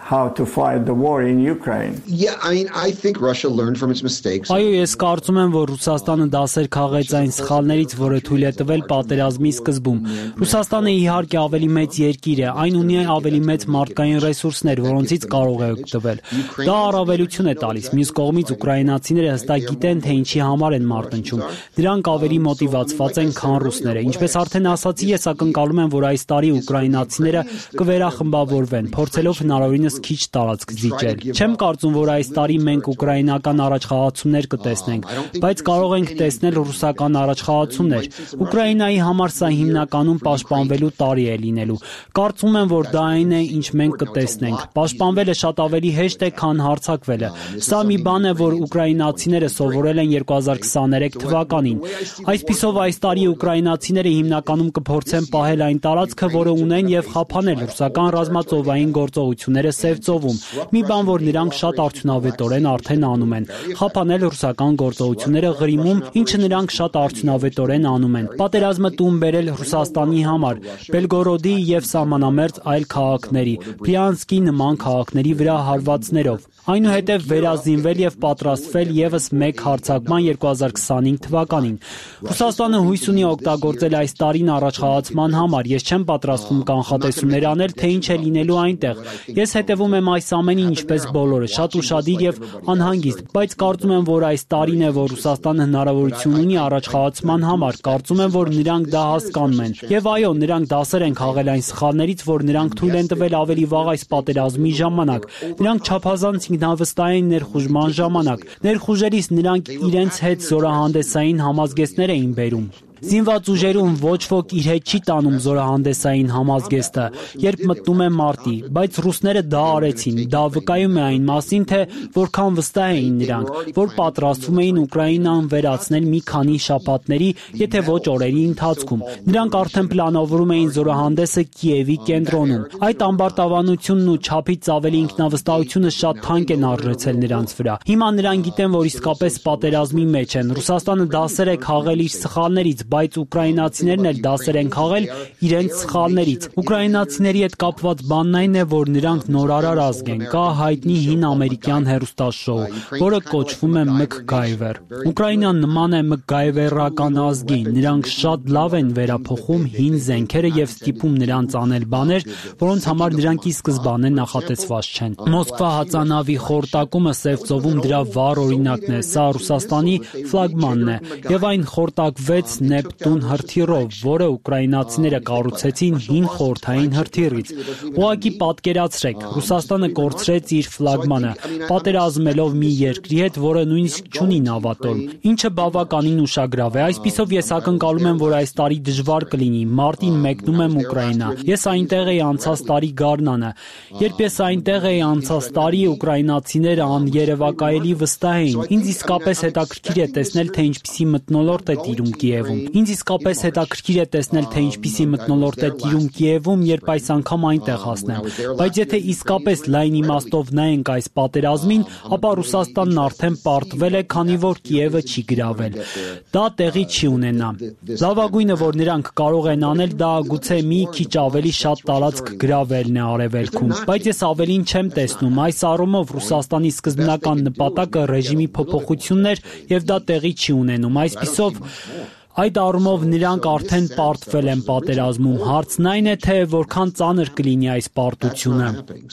how to fight the war in Ukraine. Yeah, I mean, I think Russia learned from its mistakes. Այո, ես կարծում եմ, որ Ռուսաստանը դասեր քաղեց այն սխալներից, որը թույլ է տվել պատերազմի սկզբում։ Ռուսաստանը իհարկե ավելի մեծ երկիր է, այն ունի ավելի մեծ մարդկային ռեսուրսներ, որոնցից կարող է օգտվել։ Դա առավելություն է տալիս։ Մյուս կողմից ուկրաինացիները հստակ գիտեն, թե ինչի համար են մարտնչում։ Դրանք ավելի մոտիվացված են, քան ռուսները։ Ինչպես արդեն ասացի, ես ակնկալում եմ, որ այս տարի ուկրաինացիները կվերախմբավորվեն, փորձելով հնարավորինս քիչ տարածք զիջել։ Չեմ կարծում, որ այս տարի մենք ուկրաինական առաջխաղացումներ կտեսնենք, բայց կարող ենք տեսնել ռուսական առաջխաղացումներ։ Ուկրաինայի համար սա հիմնականում պաշտպանվելու տարի է լինելու։ Կարծում եմ, որ դա այն է, ինչ մենք կտեսնենք։ Պաշտպանվելը շատ ավելի հեշտ է, քան հարձակվելը։ Սա մի բան է, որ ուկրաինացիները սովորել են 2023 թվականին։ Այսպիսով այս տարի ուկրաինացիները հիմնականում կփորձեն պահել այն տարածքը, որը ունեն, եւ խափանել ռուսական ռազմածովային գործողությունները Սև ծովում։ Մի բան, որ նրանք շատ արդյունավետորեն արդեն անում են։ Խափանել ռուսական գործողությունները Ղրիմում, ինչը նրանք շատ արդյունավետորեն անում են։ Պատերազմը տուն բերել Ռուսաստանի համար, Բելգորոդի եւ սահմանամերձ այլ քաղաքների, Բրյանսկի նման քաղաքների վրա հարվածներով։ Այնուհետև վերազինվել եւ պատրաստվել եւս մեկ հարձակման 2025 թվականին։ Ռուսաստանը հույս ունի օգտագործել այս տարին առաջխաղացման համար։ Ես չեմ պատրաստվում կանխատեսումներ անել, թե ինչ է լինելու այնտեղ։ Ես հետևում եմ այս ամենին ինչպես բոլորը, շատ ուշադիր եւ անհանգիստ, բայց կարծում եմ, որ այս տարին է, որ Ռուսաստանը հնարավորություն ունի առաջխաղացման համար։ Կարծում եմ, որ նրանք դա հասկանում են։ Եվ այո, նրանք դասեր են քաղել այն սխալներից, որ նրանք թույլ են տվել ավելի վաղ այս պատերազմի ժամանակ։ Նրանք չափազանց ինքնավստահ են ներխուժման ժամանակ։ Ներխուժելիս նրանք իրենց հետ զորահանդեսային համազգեստներ էին բերում։ Զինված ուժերում ոչ ոք իր հետ չի տանում զորահանդեսային համազգեստը, երբ մտնում է մարտի, բայց ռուսները դա արեցին։ Դա վկայում է այն մասին, թե որքան վստահ էին նրանք, որ պատրաստվում էին Ուկրաինան վերացնել մի քանի շաբաթների, եթե ոչ օրերի ընթացքում։ Նրանք արդեն պլանավորում էին զորահանդեսը Կիևի կենտրոնում։ Այդ ամբարտավանությունն ու չափից ավելի ինքնավստահությունը շատ թանկ են արժեցել նրանց վրա։ Հիմա նրանք գիտեն, որ իսկապես պատերազմի մեջ են։ Ռուսաստանը դասեր է քաղել իր սխալներից, բայց ուկրաինացիներն էլ դասեր են քաղել իրենց սխալներից։ Ուկրաինացիների հետ կապված բանն այն է, որ նրանք նորարար ազգ են։ Կա հայտնի հին ամերիկյան հեռուստաշոու, որը կոչվում է MacGyver։ Ուկրաինան նման է MacGyver-ական ազգի։ Նրանք շատ լավ են վերափոխում հին զենքերը եւ ստիպում նրանց անել բաներ, որոնց համար նրանք ի սկզբանե նախատեսված չեն։ Մոսկվա հածանավի խորտակումը Սև ծովում դրա վառ օրինակն է։ Սա Ռուսաստանի ֆլագմանն է եւ այն խորտակվեց Նեպտուն հրթիռով, որը ուկրաինացիները կառուցեցին հին խորհրդային հրթիռից։ Ուղղակի պատկերացրեք, Ռուսաստանը կորցրեց իր ֆլագմանը, պատերազմելով մի երկրի հետ, որը նույնիսկ չունի նավատորմ, ինչը բավականին ուշագրավ է։ Այսպիսով ես ակնկալում եմ, որ այս տարի դժվար կլինի։ Մարտին մեկնում եմ Ուկրաինա։ Ես այնտեղ էի անցած տարի գարնանը։ Երբ ես այնտեղ էի անցած տարի, ուկրաինացիները աներևակայելի վստահ էին։ Ինձ իսկապես հետաքրքիր է տեսնել, թե ինչպիսի մթնոլորտ է տիրում Կիևում։ Ինձ իսկապես հետաքրքիր է տեսնել, թե ինչպիսի մթնոլորտ է տիրում Կիևում, երբ այս անգամ այնտեղ հասնեմ։ Բայց եթե իսկապես լայն իմաստով նայենք այս պատերազմին, ապա Ռուսաստանն արդեն պարտվել է, քանի որ Կիևը չի գրավել։ Դա տեղի չի ունենա։ Լավագույնը, որ նրանք կարող են անել, դա գուցե մի քիչ ավելի շատ տարածք գրավելն է արևելքում։ Բայց ես ավելին չեմ տեսնում։ Այս առումով Ռուսաստանի սկզբնական նպատակը ռեժիմի փոփոխությունն էր, եւ դա տեղի չի ունենում։ Այսպիսով այդ առումով նրանք արդեն պարտվել են պատերազմում։ Հարցն այն է, թե որքան ծանր կլինի այս պարտությունը։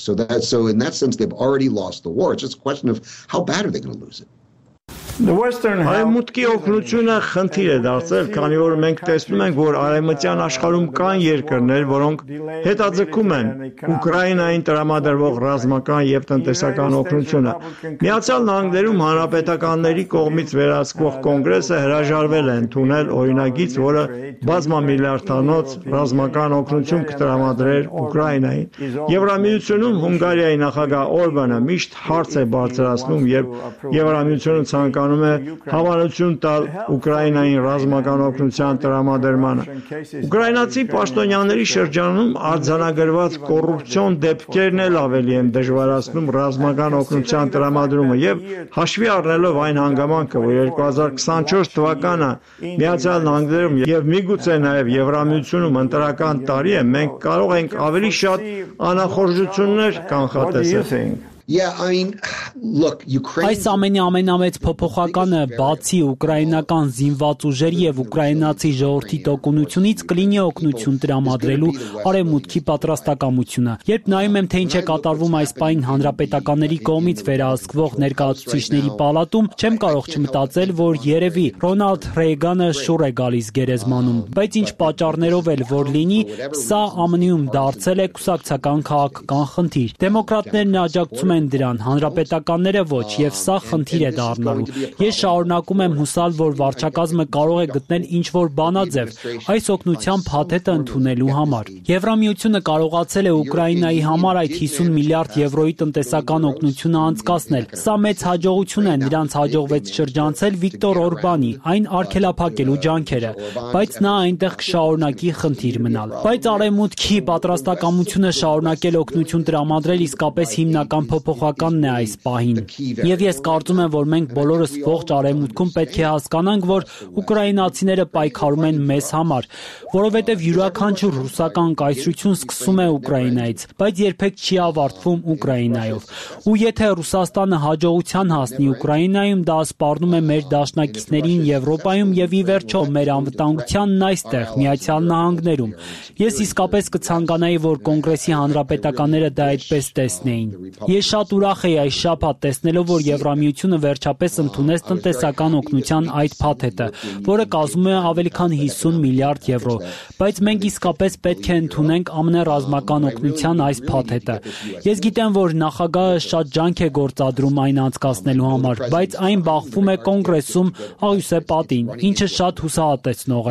So in that sense they've already lost the war. It's just a question of how bad are they going to lose it. Արևմուտքի օգնությունը խնդիր է դարձել, քանի որ մենք տեսնում ենք, որ արևմտյան աշխարհում կան երկրներ, որոնք հետաձգում են Ուկրաինային տրամադրվող ռազմական եւ տնտեսական օգնությունը։ Միացյալ Նահանգներում հանրապետականների կողմից վերահսկվող կոնգրեսը հրաժարվել է ընդունել օրինագիծ, որը բազմամիլիարդանոց ռազմական օգնություն կտրամադրեր Ուկրաինային։ Եվրամիությունում Հունգարիայի նախագահ Օրբանը միշտ հարց է բարձրացնում, երբ Եվրամիությունը ցանկանում ցանկանում է հավանություն տալ Ուկրաինային ռազմական օգնության տրամադրմանը։ Ուկրաինացի պաշտոնյաների շրջանում արձանագրված կոռուպցիոն դեպքերն էլ ավելի են դժվարացնում ռազմական օգնության տրամադրումը եւ հաշվի առնելով այն հանգամանքը, որ 2024 թվականը Միացյալ Նահանգներում եւ միգուցե նաեւ Եվրամիությունում ընտրական տարի է, մենք կարող ենք ավելի շատ անախորժություններ կանխատեսել։ Yeah, I mean, look, Ukraine. Այս ամենի ամենամեծ փոփոխականը բացի ուկրաինական զինված ուժերի եւ ուկրաինացի ժողովրդի տոկունությունից կլինի օգնություն տրամադրելու արևմուտքի պատրաստակամությունը։ Երբ նայում եմ, թե ինչ է կատարվում այս պահին հանրապետականների կողմից վերահսկվող ներկայացուցիչների պալատում, չեմ կարող չմտածել, որ երևի Ռոնալդ Ռեյգանը շուռ է գալիս գերեզմանում, բայց ինչ պատճառներով էլ որ լինի, սա ԱՄՆ-ում դարձել է կուսակցական քաղաքական խնդիր։ Դեմոկրատներն աջակցում են դրան, հանրապետականները ոչ, եւ սա խնդիր է դառնալու։ Ես շարունակում եմ հուսալ, որ վարչակազմը կարող է գտնել ինչ-որ բանաձև այս օգնության փաթեթը ընդունելու համար։ Եվրամիությունը կարողացել է Ուկրաինայի համար այդ 50 միլիարդ եվրոյի տնտեսական օգնությունը անցկացնել։ Սա մեծ հաջողություն է, նրանց հաջողվեց շրջանցել Վիկտոր Օրբանի, այն արգելափակելու ջանքերը, բայց նա այնտեղ կշարունակի խնդիր մնալ։ Բայց արևմուտքի պատրաստակամությունը շարունակել օգնություն տրամադրել իսկապես հիմնական փոփոխականն է այս պահին։ Եվ ես կարծում եմ, որ մենք բոլորս ողջ արևմուտքում պետք է հասկանանք, որ ուկրաինացիները պայքարում են մեզ համար, որովհետև յուրաքանչյուր ռուսական կայսրություն սկսում է Ուկրաինայից, բայց երբեք չի ավարտվում Ուկրաինայով։ Ու եթե Ռուսաստանը հաջողության հասնի Ուկրաինայում, դա սպառնում է մեր դաշնակիցներին Եվրոպայում եւ ի վերջո մեր անվտանգությանն այստեղ, Միացյալ Նահանգներում։ Ես իսկապես կցանկանայի, որ կոնգրեսի հանրապետականները դա այդպես տեսնեին։ Ես շատ ուրախ էի այս շաբաթ տեսնելով, որ Եվրամիությունը վերջապես ընդունեց տնտեսական օգնության այդ փաթեթը, որը կազմում է ավելի քան 50 միլիարդ եվրո, բայց մենք իսկապես պետք է ընդունենք ԱՄՆ ռազմական օգնության այս փաթեթը։ Ես գիտեմ, որ նախագահը շատ ջանք է գործադրում այն անցկացնելու համար, բայց այն բախվում է կոնգրեսում աղյուսե պատին, ինչը շատ հուսահատեցնող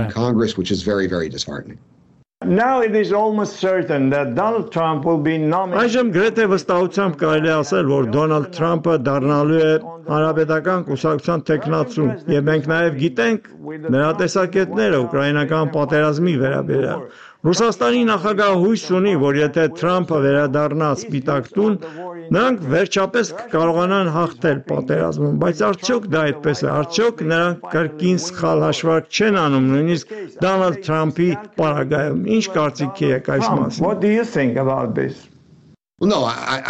է։ Now it is almost certain that Donald Trump will be nominated. Այժմ գրեթե վստահությամբ կարելի է ասել, որ Դոնալդ Թրամփը դառնալու է հանրապետական կուսակցության տեխնացու, եւ մենք նաեւ գիտենք նրա տեսակետները ուկրաինական պատերազմի վերաբերյալ։ Ռուսաստանի նախագահը հույս ունի, որ եթե Թրամփը վերադառնա Սպիտակ տուն, նրանք վերջապես կկարողանան հաղթել պատերազմում, բայց արդյոք դա այդպես է, արդյոք նրանք կրկին սխալ հաշվարկ չեն անում նույնիսկ Դոնալդ Թրամփի պարագայում։ Ինչ կարծիքի եք այս մասին? What do you think about this? Well, no,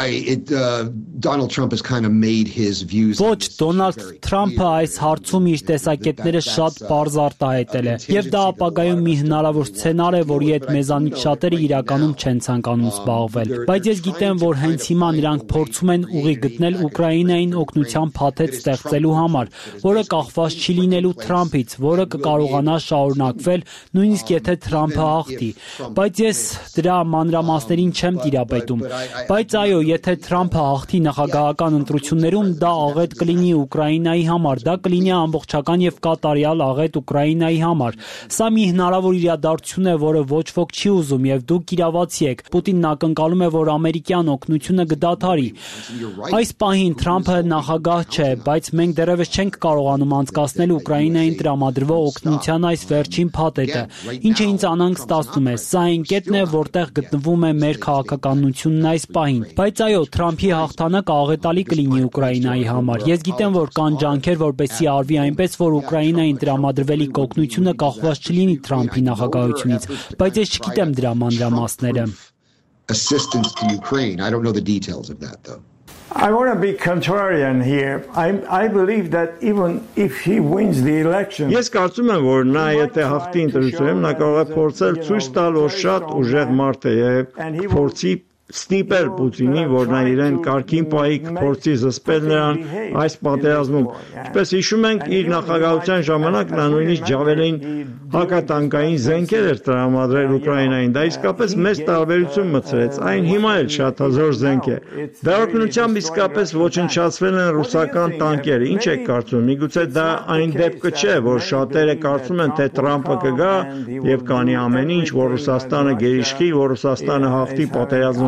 Donald Trump has kind of made his views. Ոչ, Դոնալդ Թրամփը այս հարցում իր տեսակետները շատ պարզ արտահայտել է, եւ դա ապագայում մի հնարավոր սցենար է, որի հետ մեզանից շատերը իրականում չեն ցանկանում զբաղվել։ Բայց ես գիտեմ, որ հենց հիմա նրանք փորձում են ուղի գտնել Ուկրաինային օգնության փաթեթ ստեղծելու համար, որը կախված չի լինելու Թրամփից, որը կկարողանա շարունակվել, նույնիսկ եթե Թրամփը հաղթի։ Բայց ես դրա մանրամասներին չեմ տիրապետում։ Բայց այո, եթե Թրամփը հաղթի նախագահական ընտրություններում, դա աղետ կլինի Ուկրաինայի համար, դա կլինի ամբողջական եւ կատարյալ աղետ Ուկրաինայի համար։ Սա մի հնարավոր իրադարձություն է, որը ոչ ոք չի ուզում եւ դուք իրավացի եք։ Պուտինն ակնկալում է, որ ամերիկյան օգնությունը կդադարի։ Այս պահին Թրամփը նախագահ չէ, բայց մենք դեռևս չենք կարողանում անցկացնել Ուկրաինային տրամադրվող օգնության այս վերջին փաթեթը, ինչը ինձ անհանգստացնում է։ Սա այն կետն է, որտեղ գտնվում է մեր քաղաքականությունն այս պահին, բայց այո, Թրամփի հաղթանակը աղետալի կլինի Ուկրաինայի համար։ Ես գիտեմ, որ կան ջանքեր, որպեսզի արվի այնպես, որ Ուկրաինային տրամադրվելիք օգնությունը կախված չլինի Թրամփի նախագահությունից, բայց ես չգիտեմ դրա մանրամասները։ Assistance to Ukraine. I don't know the details of that though. I want to be contrarian here. I believe that even if he wins the election. Ես կարծում եմ, որ նա եթե հաղթի ընտրությունում, նա կարող է փորձել ցույց տալ, որ շատ ուժեղ մարդ է եւ փորձի ստիպել Պուտինի, որ նա իրեն կարգին պահի կփորձի զսպել նրան այս պատերազմում։ Ինչպես հիշում ենք, իր նախագահության ժամանակ նա նույնիսկ ջավելին հակատանկային զենքեր էր տրամադրել Ուկրաինային։ Դա իսկապես մեծ տարբերություն մտցրեց։ Այն հիմա էլ շատ հզոր զենք է։ Դրա օգնությամբ իսկապես ոչնչացվել են ռուսական տանկերը։ Ինչ եք կարծում։ Միգուցե դա այն դեպքը չէ, որ շատերը կարծում են, թե Թրամփը կգա եւ կանի ամեն ինչ, որ Ռուսաստանը գերիշխի, որ Ռուսաստանը հաղթի պատերազմում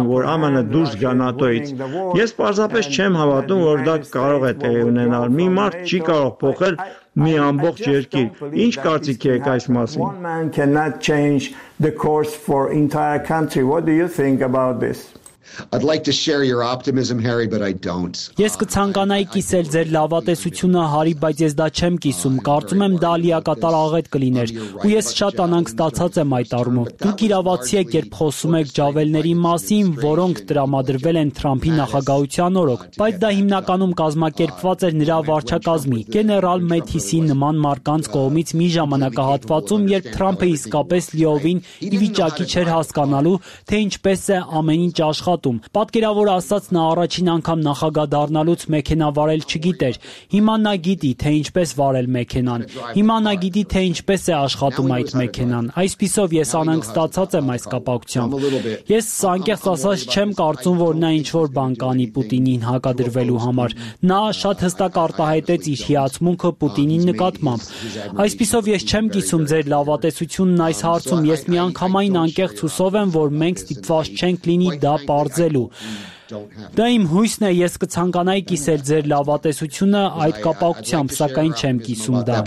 եմ, որ ԱՄՆ դուրս գա ՆԱՏՕ-ից։ Ես պարզապես չեմ հավատում, որ դա կարող է տեղի ունենալ։ Մի մարդ չի կարող փոխել մի ամբողջ երկիր։ Ինչ կարծիք եք այս մասին։ One man cannot change the course for entire country. What do you think about this? I'd like to share your optimism, Harry, but I don't. Ես կցանկանայի կիսել ձեր լավատեսությունը, Հարի, բայց ես դա չեմ կիսում։ Կարծում եմ դա լիակատար աղետ կլիներ, ու ես շատ անհանգ ստացած եմ այդ առումով։ Դուք իրավացի եք, երբ խոսում եք ջավելների մասին, որոնք տրամադրվել են Թրամփի նախագահության օրոք, բայց դա հիմնականում կազմակերպված էր նրա վարչակազմի, գեներալ Մեթիսի նման մարկանց կողմից մի ժամանակահատվածում, երբ Թրամփը իսկապես լիովին ի վիճակի չէր հասկանալու, թե ինչպես է ամեն ինչ աշխատում։ Պատկերավոր ասած, նա առաջին անգամ նախագահ դառնալուց մեքենա վարել չգիտեր։ Հիմա նա գիտի, թե ինչպես վարել մեքենան։ Հիմա նա գիտի, թե ինչպես է աշխատում այդ մեքենան։ Այսպիսով ես անհանգստացած եմ այս կապակցությամբ։ Ես անկեղծ ասած չեմ կարծում, որ նա ինչ-որ բան կանի Պուտինին հակադրվելու համար։ Նա շատ հստակ արտահայտեց իր հիացմունքը Պուտինի նկատմամբ։ Այսպիսով ես չեմ կիսում ձեր լավատեսությունն այս հարցում։ Ես միանգամայն անկեղծ հուսով եմ, որ մենք ստիպված չենք լինի դա պարզելու։ Դա իմ հույսն է, ես կցանկանայի կիսել ձեր լավատեսությունը այդ կապակցությամբ, սակայն չեմ կիսում դա։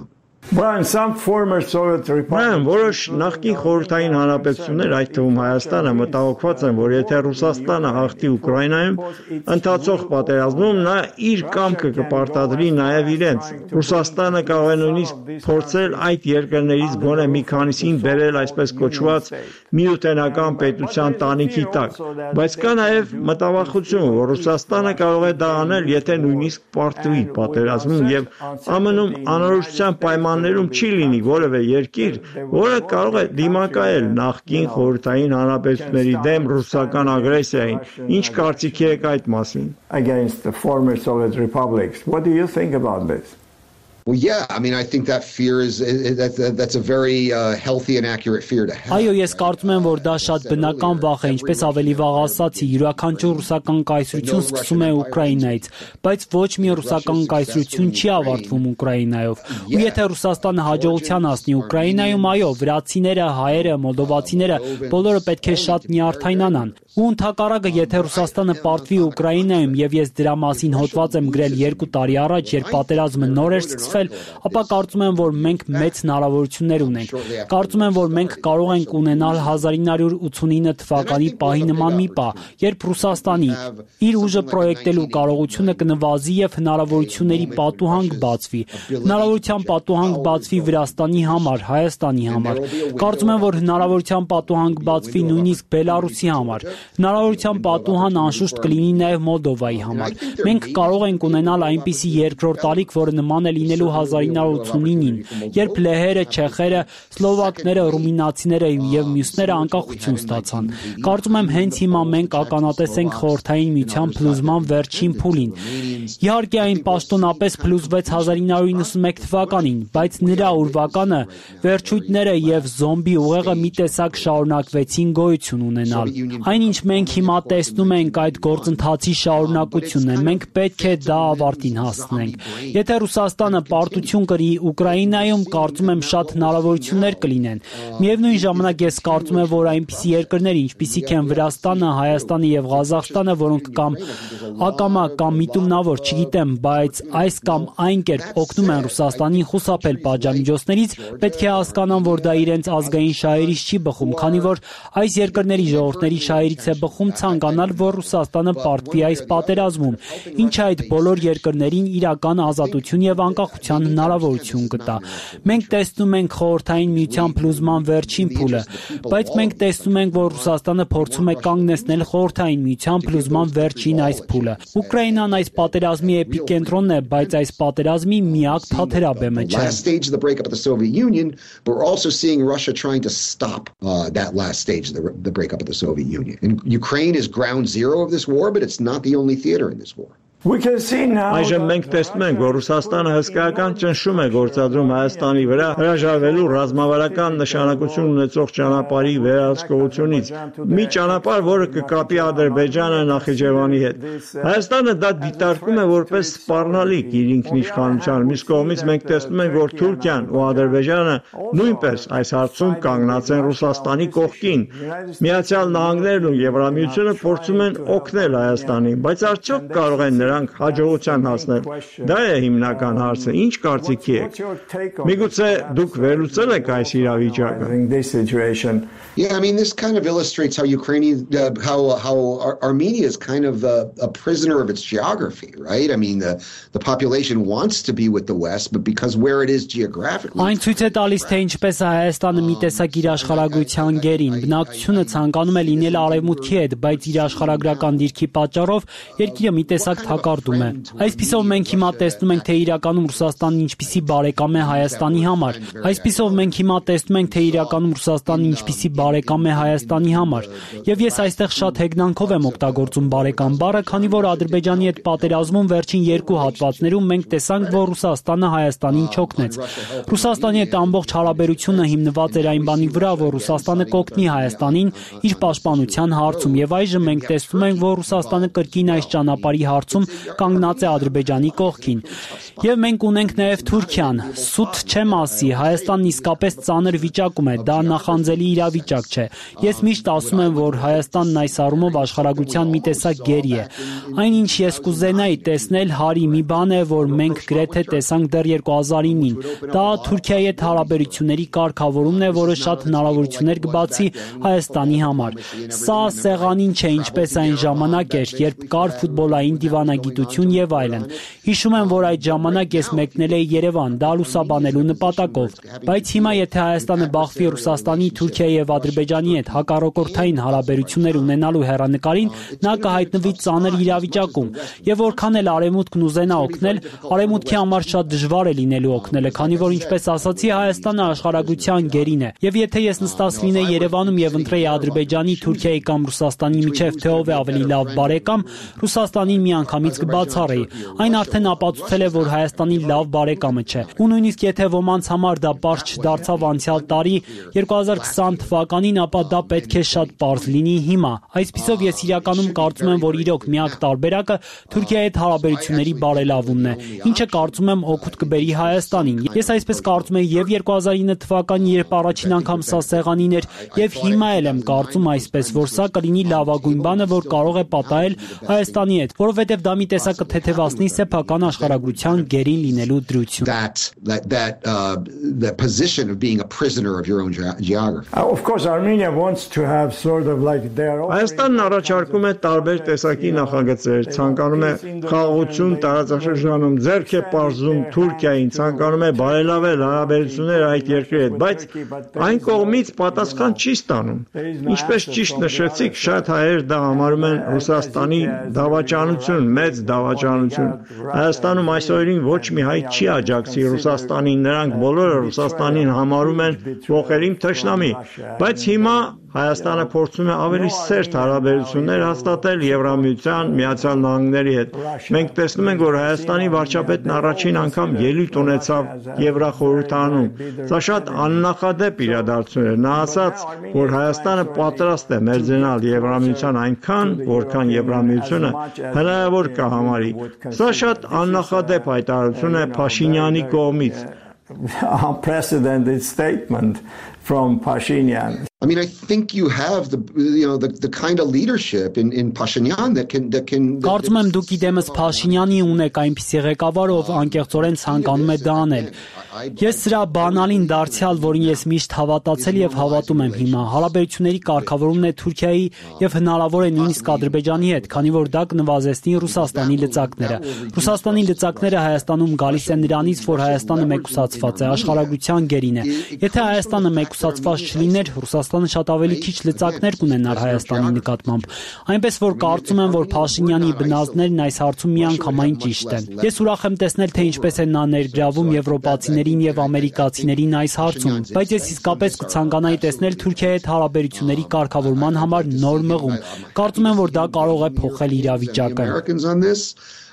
Brian, որոշ նախկին խորհրդային հանրապետություններ, այդ թվում Հայաստանը, մտահոգված են, որ եթե Ռուսաստանը հաղթի Ուկրաինայում, ընթացող պատերազմում նա իր կամքը կպարտադրի նաև իրենց։ Ռուսաստանը կարող է նույնիսկ փորձել այդ երկրներից գոնե մի քանիսին բերել այսպես կոչված միութենական պետության տանիքի տակ, բայց կա նաև մտավախություն, որ Ռուսաստանը կարող է դա անել, եթե նույնիսկ պարտվի պատերազմում եւ ԱՄՆ-ում անորոշության պայմաններում չի լինի որևէ երկիր, որը կարող է դիմակայել նախկին խորհրդային հանրապետությունների դեմ ռուսական ագրեսիային։ Ինչ կարծիք եք այդ մասին։ Against the former Soviet republics. What do you think about this? Well, yeah, I mean, I think that fear that's a very healthy and accurate fear to have. Այո, ես կարծում եմ, որ դա շատ բնական վախ է, ինչպես ավելի վաղ ասացի, յուրաքանչյուր ռուսական կայսրություն սկսում է Ուկրաինայից, բայց ոչ մի ռուսական կայսրություն չի ավարտվում Ուկրաինայով։ Ու եթե Ռուսաստանը հաջողության հասնի Ուկրաինայում, այո, վրացիները, հայերը, մոլդովացիները բոլորը պետք է շատ նյարդայնանան։ Ու ընդհակառակը, եթե Ռուսաստանը պարտվի Ուկրաինայում, եւ ես դրա մասին հոդված եմ գրել 2 տարի առաջ, երբ պատերազմը նոր էր սկսվել, ապա կարծում եմ, որ մենք մեծ հնարավորություններ ունենք։ Կարծում եմ, որ մենք կարող ենք ունենալ 1989 թվականի պահի նման մի պահ, երբ Ռուսաստանի իր ուժը պրոյեկտելու կարողությունը կնվազի եւ հնարավորությունների պատուհան կբացվի։ Հնարավորության պատուհան կբացվի Վրաստանի համար, Հայաստանի համար։ Կարծում եմ, որ հնարավորության պատուհան կբացվի նույնիսկ Բելարուսի համար։ Հնարավորության պատուհան անշուշտ կլինի նաև Մոլդովայի համար։ Մենք կարող ենք ունենալ այնպիսի երկրորդ ալիք, որը նման է լինելու 1989-ին, երբ լեհերը, չեխերը, սլովակները, ռումինացիները եւ մյուսները անկախություն ստացան։ Կարծում եմ հենց հիմա մենք ականատես ենք խորհրդային միության փլուզման վերջին փուլին։ Իհարկե այն պաշտոնապես փլուզվեց 1991 թվականին, բայց նրա ուրվականը, վերջույթները եւ զոմբի ուղեղը մի տեսակ շարունակվեցին գոյություն ունենալ։ Այնինչ մենք հիմա տեսնում ենք այդ գործընթացի շարունակությունն է, մենք պետք է դա ավարտին հասցնենք։ Եթե Ռուսաստանը պարտություն կրի Ուկրաինայում, կարծում եմ շատ հնարավորություններ կլինեն։ Միևնույն ժամանակ ես կարծում եմ, որ այնպիսի երկրներ, ինչպիսիք են Վրաստանը, Հայաստանը եւ Ղազախստանը, որոնք կամ ակամա կամ միտումնավոր, չգիտեմ, բայց այս կամ այն կերպ օգնում են Ռուսաստանին խուսափել պատժամիջոցներից, պետք է հասկանան, որ դա իրենց ազգային շահերից չի բխում, քանի որ այս երկրների ժողովուրդների շահերից է բխում ցանկանալ, որ Ռուսաստանը պարտվի այս պատերազմում, ինչը այդ բոլոր երկրներին իրական ազատություն եւ անկախության հնարավորություն կտա։ Մենք տեսնում ենք խորհրդային միության փլուզման վերջին փուլը, բայց մենք տեսնում ենք, որ Ռուսաստանը փորձում է կանգնեցնել խորհրդային միության փլուզման վերջին այս փուլը։ Ուկրաինան այս պատերազմի էպիկենտրոնն է, բայց այս պատերազմի միակ թաթերաբեմը չէ։ Last stage of the breakup of the Soviet Union, but we're also seeing Russia trying to stop that last stage of the breakup of the Soviet Union. And Ukraine is ground zero of this war, but it's not the only theater in this war. Այժմ մենք տեսնում ենք, որ Ռուսաստանը հսկայական ճնշում է գործադրում Հայաստանի վրա հրաժարվելու ռազմավարական նշանակություն ունեցող ճանապարհի վերահսկողությունից, մի ճանապարհ, որը կկապի Ադրբեջանը Նախիջևանի հետ։ Հայաստանը դա դիտարկում է որպես սպառնալիք իր ինքնիշխանության։ Մյուս կողմից մենք տեսնում ենք, որ Թուրքիան ու Ադրբեջանը նույնպես այս հարցում կանգնած են Ռուսաստանի կողքին։ Միացյալ Նահանգներն ու Եվրամիությունը փորձում են օգնել Հայաստանին, բայց արդյոք կարող են նրանք հաջողության հասնել։ Դա է հիմնական հարցը։ Ինչ կարծիքի եք։ Միգուցե դուք վերլուծել եք այս իրավիճակը։ Yeah, I mean, this kind of illustrates how Armenia is kind of a prisoner of its geography, right? I mean, the population wants to be with the West, but because where it is geographically. Այն ցույց է տալիս, թե ինչպես է Հայաստանը մի տեսակ իր աշխարհագրության գերին։ Բնակչությունը ցանկանում է լինել արևմուտքի հետ, բայց իր աշխարհագրական դիրքի պատճառով երկիրը մի տեսակ թակարդում է։ Այսպիսով մենք հիմա տեսնում ենք, թե իրականում Ռուսաստանն ինչպիսի բարեկամ է Հայաստանի համար։ Այսպիսով մենք հիմա տեսնում ենք, թե իրականում Ռուսաստանն ինչպիսի բարեկամ է Հայաստանի համար։ Եվ ես այստեղ շատ հեգնանքով եմ օգտագործում բարեկամ բառը, քանի որ Ադրբեջանի հետ պատերազմում վերջին երկու հատվածներում մենք տեսանք, որ Ռուսաստանը Հայաստանին չօգնեց։ Ռուսաստանի հետ ամբողջ հարաբերությունը հիմնված էր այն բանի վրա, որ Ռուսաստանը կօգնի Հայաստանին իր պաշտպանության հարցում, եւ այժմ մենք տեսնում ենք, որ Ռուսաստանը կրկին այս ճանապարհի հարցում կանգնած է Ադրբեջանի կողքին։ Եվ մենք ունենք նաև Թուրքիան։ Սուտ չեմ ասի, Հայաստանն իսկապես ծանր վիճակում է, դա նախանձելի իրավիճակ չէ։ Ես միշտ ասում եմ, որ Հայաստանն այս առումով աշխարհագրության մի տեսակ գերի է։ Այն, ինչ ես կուզենայի տեսնել, հարի մի բան է, որ մենք գրեթե տեսանք դեռ 2009-ին։ Դա Թուրքիայի հետ հարաբերությունների կարգավորումն է, որը շատ հնարավորություններ կբացի Հայաստանի համար։ Սա սեղանին չէ, ինչպես այն ժամանակ էր, երբ կար ֆուտբոլային դիվանագիտություն եւ այլն։ Հիշում եմ, որ այդ ժամանակ ես մեկնել էի Երևան, դա լուսաբանելու նպատակով։ Բայց հիմա, եթե Հայաստանը բախվի Ռուսաստանի, Թուրքիայի եւ Ադրբեջանի հետ հակառակորդային հարաբերություններ ունենալու հեռանկարին, նա կհայտնվի ծանր իրավիճակում։ Եվ որքան էլ Արևմուտքն ուզենա օգնել, Արևմուտքի համար շատ դժվար է լինելու օգնելը, քանի որ ինչպես ասացի, Հայաստանը աշխարհագրության գերին է։ Եվ եթե ես նստած լինեի Երևանում եւ ընտրեի Ադրբեջանի, Թուրքիայի կամ Ռուսաստանի միջև թե ով է ավելի լավ բարեկամ, Ռուսաստանին միանգամից կբացառեի։ Այն արդեն ապացուցել է, որ Հայաստանի լավ բարեկամը չէ։ Ու նույնիսկ եթե ոմանց համար դա պարզ չդարձավ անցյալ տարի 2020 թվականին, ապա դա պետք է շատ պարզ լինի հիմա։ Այսպիսով ես իրականում կարծում եմ, որ իրոք միակ տարբերակը Թուրքիայի հետ հարաբերությունների բարելավումն է, ինչը կարծում եմ օգուտ կբերի Հայաստանին։ Ես այսպես կարծում եմ եւ 2009 թվականին, երբ առաջին անգամ սա սեղանին էր, եւ հիմա էլ եմ կարծում այսպես, որ սա կլինի լավագույն բանը, որ կարող է պատահել Հայաստանի հետ, որովհետեւ դա մի տեսակ կթեթևացնի սեփական աշխարհագրության գերին լինելու դրություն։ That position of being a prisoner of your own geography. Of course, Armenia wants to have sort of like their own. Հայաստանն առաջարկում է տարբեր տեսակի նախագծեր, ցանկանում է խաղաղություն տարածաշրջանում, ձեռք է պարզում Թուրքիային, ցանկանում է բարելավել հարաբերությունները այդ երկրի հետ, բայց այն կողմից պատասխան չի ստանում։ Ինչպես ճիշտ նշեցիք, շատ հայեր դա համարում են Ռուսաստանի դավաճանություն, մեծ դավաճանություն։ Հայաստանում այս օրերին ոչ մի հայ չի աջակցի Ռուսաստանին, նրանք բոլորը Ռուսաստանին համարում են ողերիմ թշնամի, բայց հիմա Հայաստանը փորձում է ավելի սերտ հարաբերություններ հաստատել Եվրամիության, Միացյալ Նահանգների հետ։ Մենք տեսնում ենք, որ Հայաստանի վարչապետն առաջին անգամ ելույթ ունեցավ Եվրախորհրդանում։ Սա շատ աննախադեպ իրադարձություն էր։ Նա ասաց, որ Հայաստանը պատրաստ է մերձենալ Եվրամիության այնքան, որքան Եվրամիությունը հնարավոր կհամարի։ Սա շատ աննախադեպ հայտարարություն է Փաշինյանի կողմից։ Unprecedented statement from Pashinyan. I mean, I think you have the kind of leadership in Pashinyan that can. Կարծում եմ դուք իդեմս Փաշինյանի ունեք այնպիսի ղեկավար, ով անկեղծորեն ցանկանում է դա անել։ Ես սրա բանալին դարձյալ, որին ես միշտ հավատացել եւ հավատում եմ հիմա, հարաբերությունների կարգավորումն է Թուրքիայի եւ հնարավոր է նույնիսկ Ադրբեջանի հետ, քանի որ դա կնվազեցնի Ռուսաստանի լծակները։ Ռուսաստանի լծակները Հայաստանում գալիս են նրանից, որ Հայաստանը մեկուսացված է, աշխարհագրության գերին է։ Եթե Հայաստանը մեկուսացված չլիներ, Ռուսաստանը շատ ավելի քիչ լծակներ կունենար Հայաստանի նկատմամբ։ Այնպես որ կարծում եմ, որ Փաշինյանի բնազդներն այս հարցում միանգամայն ճիշտ են։ Ես ուրախ եմ տեսնել, թե ինչպես են նա ներգրավում եվրոպացիներին եւ ամերիկացիներին այս հարցում, բայց ես իսկապես կցանկանայի տեսնել Թուրքիայի հետ հարաբերությունների կարգավորման համար նոր մղում։ Կարծում եմ, որ դա կարող է փոխել իրավիճակը։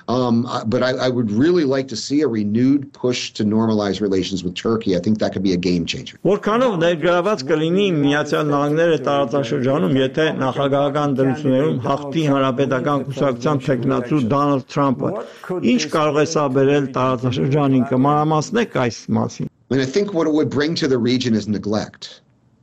But I would really like to see a renewed push to normalize relations with Turkey. I think that could be a game changer. Որքանով ներգրաված կլինի Միացյալ Նահանգները տարածաշրջանում, եթե նախագահական դրություններում հաղթի հանրապետական կուսակցության թեկնածու Դոնալդ Թրամփը, ինչ կարող է սա բերել տարածաշրջանին, կմանրամասնեք այս մասին։ I think what it would bring to the region is neglect.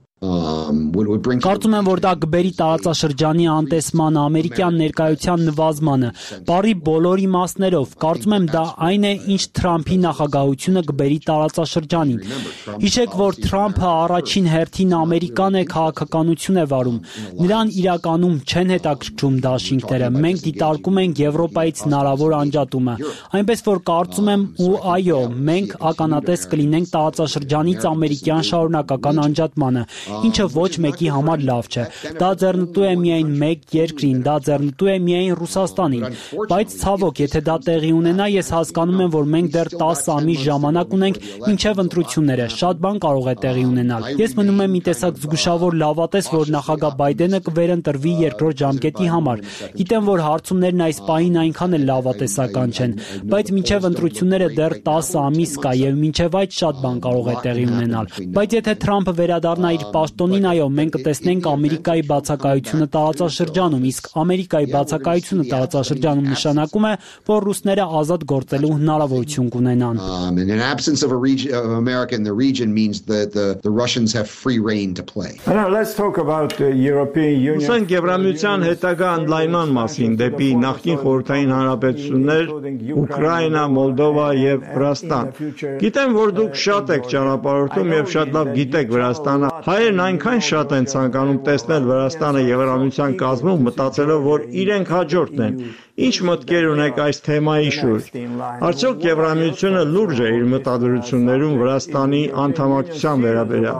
Կարծում եմ, որ դա կբերի տարածաշրջանի անտեսմանը, ամերիկյան ներկայության նվազմանը, բառի բոլոր իմաստներով։ Կարծում եմ, դա այն է, ինչ Թրամփի նախագահությունը կբերի տարածաշրջանին։ Հիշեք, որ Թրամփը առաջին հերթին Ամերիկան է, քաղաքականություն է վարում։ Նրան իրականում չեն հետաքրքրում դաշինքները։ Մենք դիտարկում ենք Եվրոպայից հնարավոր անջատումը։ Այնպես որ կարծում եմ, ու այո, մենք ականատես կլինենք տարածաշրջանից ամերիկյան շարունակական անջատմանը, ինչը ոչ մեկի համար լավ չէ։ Դա ձեռնտու է միայն մեկ երկրին, դա ձեռնտու է միայն Ռուսաստանին։ Բայց ցավոք, եթե դա տեղի ունենա, ես հասկանում եմ, որ մենք դեռ 10 ամիս ժամանակ ունենք մինչև ընտրությունները։ Շատ բան կարող է տեղի ունենալ։ Ես մնում եմ մի տեսակ զգուշավոր լավատես, որ նախագահ Բայդենը կվերընտրվի երկրորդ ժամկետի համար։ Գիտեմ, որ հարցումներն այս պահին այնքան էլ լավատեսական չեն, բայց մինչև ընտրությունները դեռ 10 ամիս կա եւ մինչև այդ շատ բան կարող է տեղի ունենալ։ Բայց եթե Թրամփը վերադառնա իր պաշտոնին, այո, մենք կտեսնենք Ամերիկայի բացակայությունը տարածաշրջանում, իսկ Ամերիկայի բացակայությունը տարածաշրջանում նշանակում է, որ ռուսները ազատ գործելու հնարավորություն կունենան։ In absence of America in the region means that the Russians have free reign to play. Now let's talk about the European Union. Ուսանք Եվրամիության հետագա ընդլայնման մասին դեպի նախկին խորհրդային հանրապետություններ Ուկրաինա, Մոլդովա եւ Վրաստան։ Գիտեմ, որ դուք շատ եք ճանապարհորդում եւ շատ լավ գիտեք Վրաստանը։ Հայերն այնքան շատ են ցանկանում տեսնել Վրաստանը Եվրամիության կազմում, մտածելով, որ իրենք հաջորդն են։ Ինչ մտքեր ունեք այս թեմայի շուրջ։ Արդյոք Եվրամիությունը լուրջ է իր մտադրություններում Վրաստանի անդամակցության վերաբերյալ։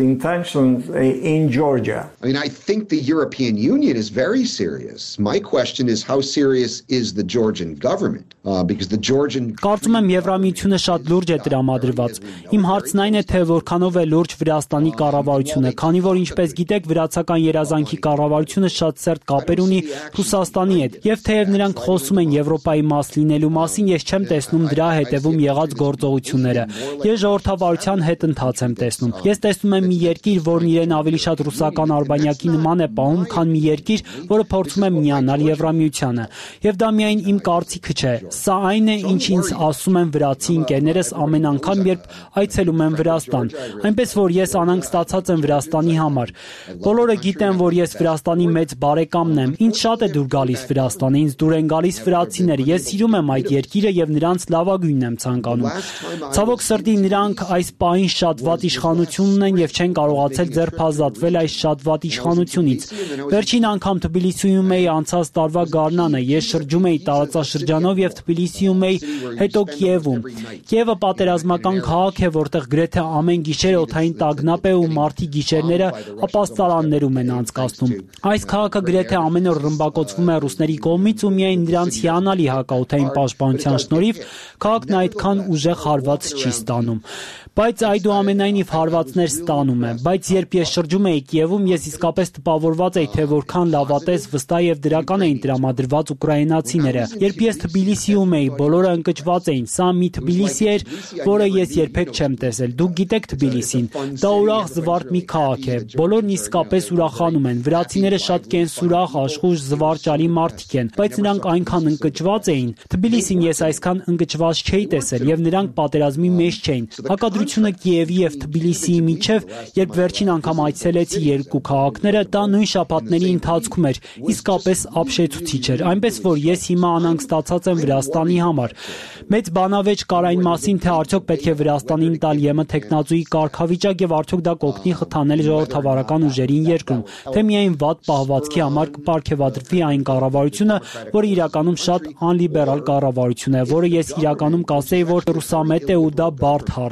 I think the European Union is very serious. My question is how serious is the Georgian government? Because the Georgian Կարծում եմ Եվրամիությունը շատ լուրջ է տրամադրված։ Իմ հարցն այն է, թե որքանով է լուրջ Վրաստանի կառավարությունը, քանի որ ինչպես գիտեք, վրացական երազանքի կառավարությունը շատ սերտ կապեր ունի Ռուսաստանի հետ, եւ թեև նրանք խոսում են Եվրոպայի մաս լինելու մասին, ես չեմ տեսնում դրա հետևում եղած գործողությունները։ Ես ժողովրդավարության հետ ընթաց եմ տեսնում։ Ես տեսնում եմ մի երկիր, որն իրեն ավելի շատ ռուսական արբանյակի նման է պահում, քան մի երկիր, որը փորձում է միանալ Եվրամիությանը։ Եվ դա միայն իմ կարծիքը չէ։ Սա այն է, ինչ ինձ ասում են վրացի ընկերներս ամեն անգամ, երբ այցելում եմ Վրաստան։ Այնպես որ ես անհանգստացած եմ Վրաստանի համար։ Բոլորը գիտեն, որ ես Վրաստանի մեծ բարեկամն եմ։ Ինձ շատ է դուր գալիս Վրաստանը, ինձ դուր են գալիս վրացիները։ Ես սիրում եմ այդ երկիրը եւ նրանց լավագույնն եմ ցանկանում։ Ցավոք սրտի նրանք այս պահին շատ վատ իշխանություն ունեն եւ չեն կարողացել ձերբազատվել այս շատ վատ իշխանությունից։ Վերջին անգամ Թբիլիսիում էի անցած տարվա գարնանը, ես շրջում էի տարածաշրջանով եւ Թբիլիսիում էի, հետո Կիևում։ Կիևը պատերազմական քաղաք է, որտեղ գրեթե ամեն գիշեր օդային տագնապ է ու մարդիկ գիշերները ապաստարաններում են անցկացնում։ Այս քաղաքը գրեթե ամեն օր ռմբակոծվում է ռուսների կողմից ու միայն նրանց հիանալի հակաօդային պաշտպանության շնորհիվ քաղաքն այդքան ուժեղ հարված չի ստանում։ Բայց այդուամենայնիվ հարվածներ ստանում է։ Բայց երբ ես շրջում էի Կիևում, ես իսկապես տպավորված էի, թե որքան լավատես, վստահ եւ դրական էին տրամադրված ուկրաինացիները։ Երբ ես Թբիլիսիում էի, բոլորը ընկճված էին։ Սա մի Թբիլիսի էր, որը ես երբեք չեմ տեսել։ Դուք գիտեք Թբիլիսին։ Դա ուրախ զվարթ մի քաղաք է։ Բոլորն իսկապես ուրախանում են։ Վրացիները շատ կենսուրախ, աշխույժ, զվարճալի մարդիկ են, բայց նրանք այնքան ընկճված էին։ Թբիլիսին ես այսքան ընկճված չէի տեսել եւ նրանք պատերազմի մեջ չէին։ Հակադրությունը Կիևի եւ Թբիլիսիի միջև, երբ վերջին անգամ այցելեցի երկու քաղաքները, դա նույն շաբաթների ընթացքում էր, իսկապես ապշեցուցիչ էր։ Այնպես որ ես հիմա անհանգստացած եմ Վրաստանի համար։ Մեծ բանավեճ կար այն մասին, թե արդյոք պետք է Վրաստանին տալ ԵՄ տեխնազուի կարգավիճակ եւ արդյոք դա կօգնի խթանել ժողովրդավարական ուժերին երկրում, թե միայն վատ պահվածքի համար կպարգևատրվի այն կառավարությունը, որը իրականում շատ անլիբերալ կառավարություն է, որը ես իրականում կասեի, որ ռուսամետ է ու դա բարդ հարց է։ Դրա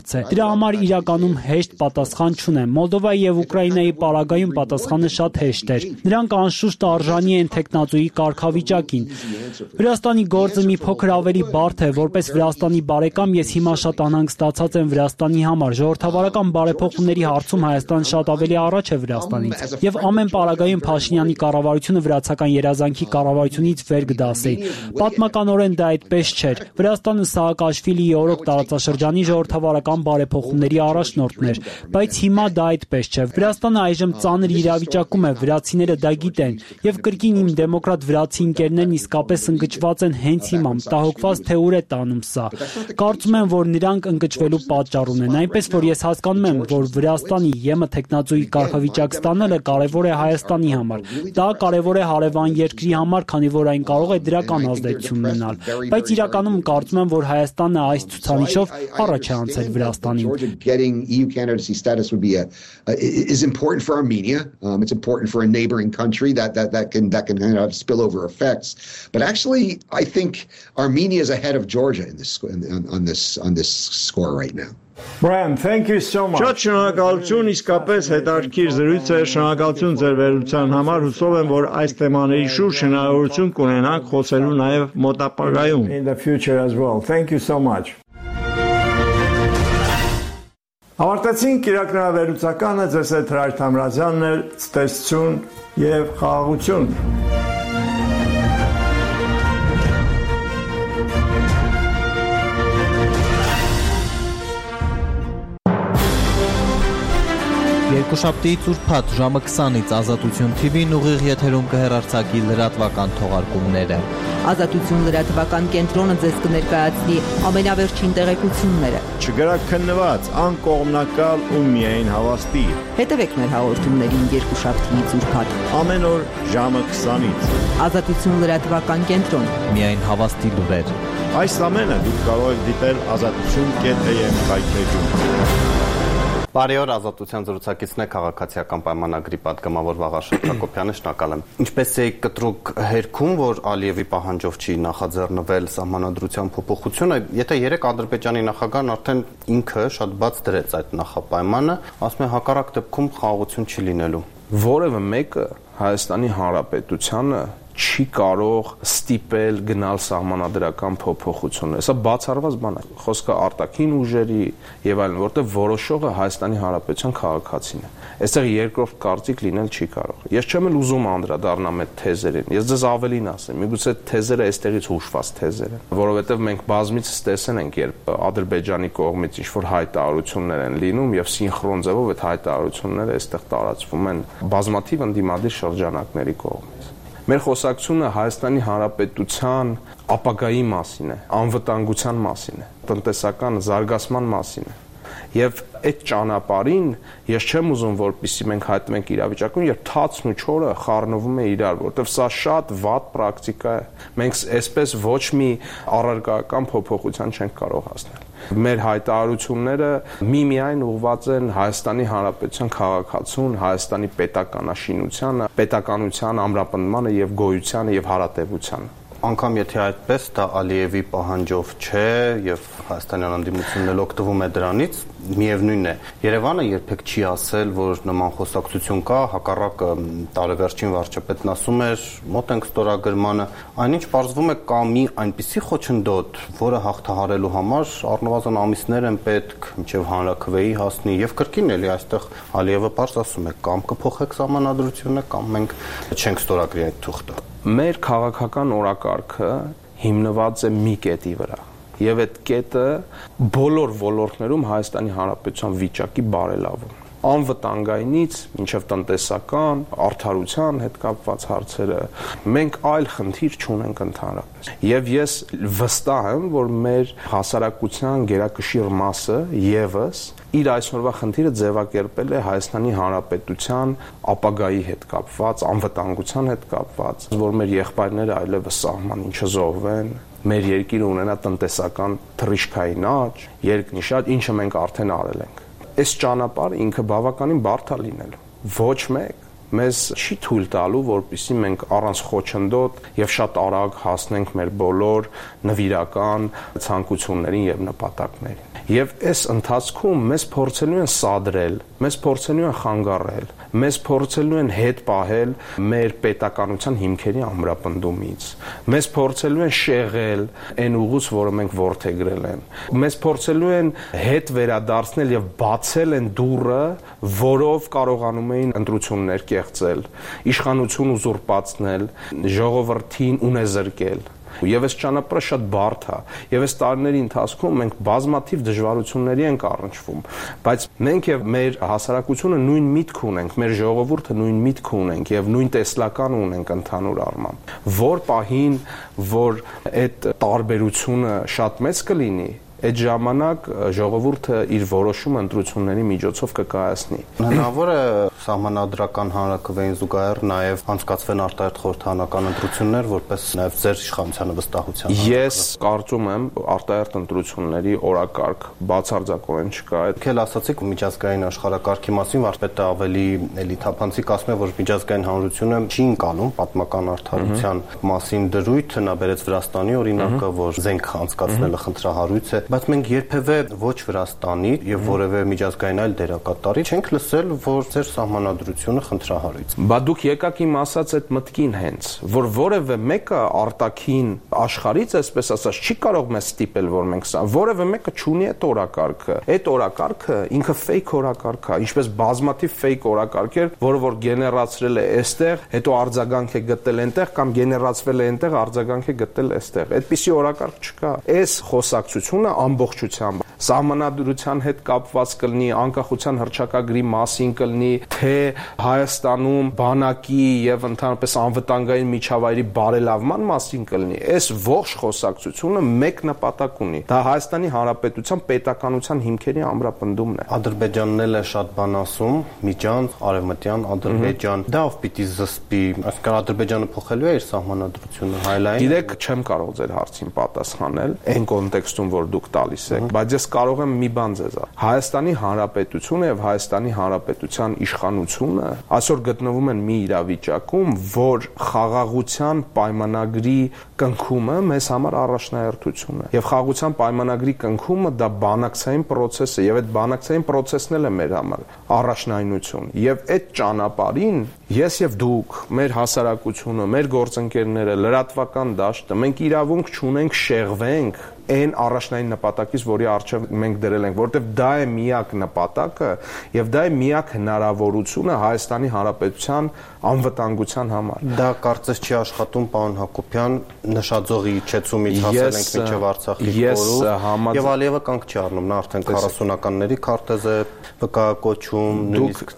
Դրա համար իրականում հեշտ պատասխան չունեմ։ Մոլդովայի եւ Ուկրաինայի պարագայում պատասխանը շատ հեշտ էր։ Նրանք անշուշտ արժանի են տեխնազոյի կարգավիճակին։ Վրաստանի գործը մի փոքր ավելի բարդ է, որպես Վրաստանի բարեկամ ես հիմա շատ անհանգստացած եմ Վրաստանի համար։ Ժողովրդավարական բարեփոխումների հարցում Հայաստանը շատ ավելի առաջ է Վրաստանից։ Եվ ամեն պարագայում Փաշինյանի կառավարությունը վրացական երազանքի կառավարությունից վեր կդասի։ Պատմականորեն դա այդպես չէր։ Վրաստանը Սաակաշվիլիի օրոք տարածաշրջանի ժողովրդավարական բարեփոխումների առաջնորդն էր, բայց հիմա դա այդպես չէ։ Վրաստանը այժմ ծանր իրավիճակում է, վրացիները դա գիտեն, եւ կրկին իմ դեմոկրատ վրացի ընկերներն իսկապես ընկճված են հենց հիմա, մտահոգված թե ուր է տանում սա։ Կարծում եմ, որ նրանք ընկճվելու պատճառ ունեն, այնպես որ ես հասկանում եմ, որ Վրաստանի ԵՄ տեխնազոյի կարգավիճակ ստանալը կարևոր է Հայաստանի համար։ Դա կարևոր է հարևան երկրի համար, քանի որ այն կարող է դրական ազդեցություն ունենալ, բայց իրականում կարծում եմ, որ Հայաստանը այս ցուցանիշով առաջ է անցել Վրաստանին։ Getting EU candidacy status would be is important for Armenia. It's important for a neighboring country that can kind of have spillover effects. But actually, I think Armenia is ahead of Georgia in this on this score right now. Brian, thank you so much. Շատ շնորհակալություն, իսկապես հետաքրքիր զրույց է, շնորհակալություն ձեր վերլուծության համար, հուսով եմ, որ այս թեմաների շուրջ հնարավորություն կունենանք խոսելու նաև մոտ ապագայում. In the future as well. Thank you so much. Ավարտեցինք իրականավերլուծականը, ձեզ հետ Հրայր Թամրազյանն էր, ցտեսություն եւ խաղաղություն։ Երկուշաբթիից ուրբաթ ժամը 20-ից Ազատություն TV-ն ուղիղ եթերում կհեռարձակի լրատվական թողարկումները։ Ազատություն լրատվական կենտրոնը ձեզ կներկայացնի ամենավերջին տեղեկությունները։ Չգրակ քննված, անկողմնակալ ու միայն հավաստի։ Հետևեք մեր հաղորդումներին երկուշաբթիից ուրբաթ ամեն օր ժամը 20-ից։ Ազատություն լրատվական կենտրոն։ Միայն հավաստի լուրեր։ Այս ամենը դուք կարող եք դիտել azatutun.am կայքեջում։ Բարի օր, Ազատության զրուցակիցն է քաղաքացիական պայմանագրի պատգամավոր Վաղարշակ Հակոբյանը, շնորհակալ եմ։ Ինչպես է կտրուկ հերքում, որ Ալիևի պահանջով չի նախաձեռնվել սահմանադրության փոփոխությունը, եթե 3 Ադրբեջանի նախագահն արդեն ինքը շատ բաց դրեց այդ նախապայմանը, ասում է հակառակ դեպքում խաղաղություն չի լինելու։ Որևէ մեկը Հայաստանի Հանրապետությանը չի կարող ստիպել գնալ սահմանադրական փոփոխությունը։ Սա բացառված բան է։ Խոսքը արտաքին ուժերի եւ այլն, որտեղ որոշողը Հայաստանի Հանրապետության քաղաքացին է։ Այստեղ երկրորդ կարծիք լինել չի կարող։ Ես չեմ էլ ուզում անդրադառնամ այդ թեզերին։ Ես ձեզ ավելին ասեմ, միգուցե թեզերը այստեղից հուշված թեզեր են, որովհետեւ մենք բազմիցս տեսել ենք, երբ Ադրբեջանի կողմից ինչ-որ հայտարարություններ են լինում եւ սինխրոն ձևով այդ հայտարարությունները այստեղ տարածվում են բազմաթիվ ընդդիմադիր շրջանակների կողմից։ Մեր խոսակցությունը Հայաստանի Հանրապետության ապագայի մասին է, անվտանգության մասին է, տնտեսական զարգացման մասին է։ Եվ այդ ճանապարհին ես չեմ ուզում, որպեսզի մենք հայտնվենք իրավիճակում, երբ թացն ու չորը խառնվում է իրար, որովհետև սա շատ վատ պրակտիկա է։ Մենք այսպես ոչ մի առարկայական փոփոխության չենք կարող հասնել։ Մեր հայտարարությունները միմիայն ուղղված են Հայաստանի Հանրապետության քաղաքացուն, Հայաստանի պետականաշինությանը, պետականության ամրապնդմանը եւ գոյությանը եւ հարատեվությանը։ Անկամ եթե այդպես դա Ալիևի պահանջով չէ եւ Հայաստանյան ընդդիմությունն էլ օգտվում է դրանից, միևնույն է, Երևանը երբեք չի ասել, որ նման խոսակցություն կա, հակառակը տարեվերջին վարչապետն ասում էր, մոտ ենք ստորագրմանը, այնինչ պարզվում է կա մի այնպիսի խոչընդոտ, որը հաղթահարելու համար առնվազն ամիսներ են պետք, մինչեւ հանրաքվեի հասնի եւ կրկին էլի այստեղ Ալիևը պարզ ասում է, կամ կփոխեք սահմանադրությունը, կամ մենք չենք ստորագրի այդ թուղթը։ Մեր քաղաքական օրակարգը հիմնված է մի կետի վրա եւ այդ կետը բոլոր ոլորտներում Հայաստանի Հանրապետության վիճակի բարելավում անվտանգայինից մինչև տնտեսական, արդարության հետ կապված հարցերը մենք այլ խնդիր չունենք ընդհանրապես եւ ես վստահ եմ որ մեր հասարակության գերակշիռ մասը եւս իր այսօրվա խնդիրը ձևակերպել է Հայաստանի Հանրապետության ապագայի հետ կապված, անվտանգության հետ կապված, որ մեր եղբայրները այլևս սահմանին չզոհվեն, մեր երկիրը ունենա տնտեսական թռիչքային աճ, երկնիշատ, ինչը մենք արդեն արել ենք։ Այս ճանապարհը ինքը բավականին բարդ է լինելու։ Ոչ մեկ մեզ չի թույլ տալու, որպեսզի մենք առանց խոչընդոտ եւ շատ արագ հասնենք մեր բոլոր նվիրական ցանկություններին եւ նպատակներին։ Եվ այս ընթացքում մեզ փորձելու են սադրել, մեզ փորձելու են խանգարել, մեզ փորձելու են հետ պահել մեր պետականության հիմքերի ամրապնդումից, մեզ փորձելու են շեղել այն ուղուց, որը մենք որդեգրել են, մեզ փորձելու են հետ վերադարձնել եւ բացել են դուռը, որով կարողանում էին ընտրություններ կեղծել, իշխանություն ուզուրպացնել, ժողովրդին ունեզրկել։ Եվ այս ճանապարհը շատ բարդ է, եւ այս տարիների ընթացքում մենք բազմաթիվ դժվարությունների ենք առնչվում, բայց մենք եւ մեր հասարակությունը նույն միտք ունենք, մեր ժողովուրդը նույն միտք ունենք եւ նույն տեսլական ունենք ընդհանուր առմամբ։ Որ պահին, որ այդ տարբերությունը շատ մեծ կլինի, այդ ժամանակ ժողովուրդը իր որոշումը ընտրությունների միջոցով կկայացնի։ Հնարավոր է սահմանադրական հանրակրվեին զուգահեռ նաև անցկացվեն արտահերթ խորհրդարանական ընտրություններ, որպես նաև ձեր իշխանությանը վստահության։ Ես կարծում եմ արտահերթ ընտրությունների օրակարգ բացարձակորեն չկա։ Դուք էլ ասացիք միջազգային աշխարհակարգի մասին, վարպետը ավելի թափանցիկ ասում է, որ միջազգային հանրությունը չի ընկալում պատմական արդարության մասին դրույթ, նա բերեց Վրաստանի օրինակը, որ զենք անցկացնելը խնդրահարույց է, բայց մենք երբևէ ոչ Վրաստանի եւ որևէ միջազգային այլ դերակատարի չենք լսել, որ ձեր սահմանադրությունը խնդրահարույց։ Բա դուք եկաք իմ ասած այդ մտքին հենց, որ որևէ մեկը արտաքին աշխարհից, այսպես ասած, չի կարող մեզ ստիպել, որ մենք սա, որևէ մեկը չունի այդ օրակարգը։ Այդ օրակարգը ինքը ֆեյք օրակարգ է, ինչպես բազմաթիվ ֆեյք օրակարգեր, որը որ գեներացրել է այստեղ, հետո արձագանք է գտել այնտեղ կամ գեներացվել է այնտեղ, արձագանք է գտել այստեղ։ Այդպիսի օրակարգ չկա։ Այս խոսակցությունը ամբողջությամբ սահմանադրության հետ կապված կլինի, անկախության հռչակագրի մասին կլինի, թե Հայաստանում բանակի եւ ընդհանրապես անվտանգային միջավայրի բարելավման մասին կլինի։ Այս ողջ խոսակցությունը մեկ նպատակ ունի։ Դա Հայաստանի Հանրապետության պետականության հիմքերի ամրապնդումն է։ Ադրբեջանն էլ է շատ բան ասում, միջան, արևմտյան Ադրբեջան։ Դա ով պիտի զսպի, այսինքն Ադրբեջանը փոխելու է իր սահմանադրությունը հայլային։ Գիտեք, չեմ կարող ձեր հարցին պատասխանել այն կոնտեքստում, որ դուք տալիս եք, բայց ես կարող եմ մի բան ձեզ ասել։ Հայաստանի Հանրապետությունը եւ Հայաստանի Հանրապետության իշխանությունը այսօր գտնվում են մի իրավիճակում, որ խաղաղության պայմանագրի կնքումը մեզ համար առաջնահերթություն է։ Եվ խաղաղության պայմանագրի կնքումը դա բանակցային process է, եւ այդ բանակցային process-ն էլ է մեր համար առաջնայնություն։ Եվ այդ ճանապարհին ես եւ դուք, մեր հասարակությունը, մեր գործընկերները, լրատվական դաշտը, մենք իրավունք չունենք շեղվենք այն առաջնային նպատակից, որի առջև մենք դրել ենք, որովհետև դա է միակ նպատակը եւ դա է միակ հնարավորությունը Հայաստանի Հանրապետության անվտանգության համար։ Դա կարծես չի աշխատում, պարոն Հակոբյան, նշաձողի իջեցումից հասել ենք մինչև Արցախի կորուս եւ Ալիևը կանգ չի առնում, նա արդեն 40-ականների քարտեզ է վկայակոչում, նույնիսկ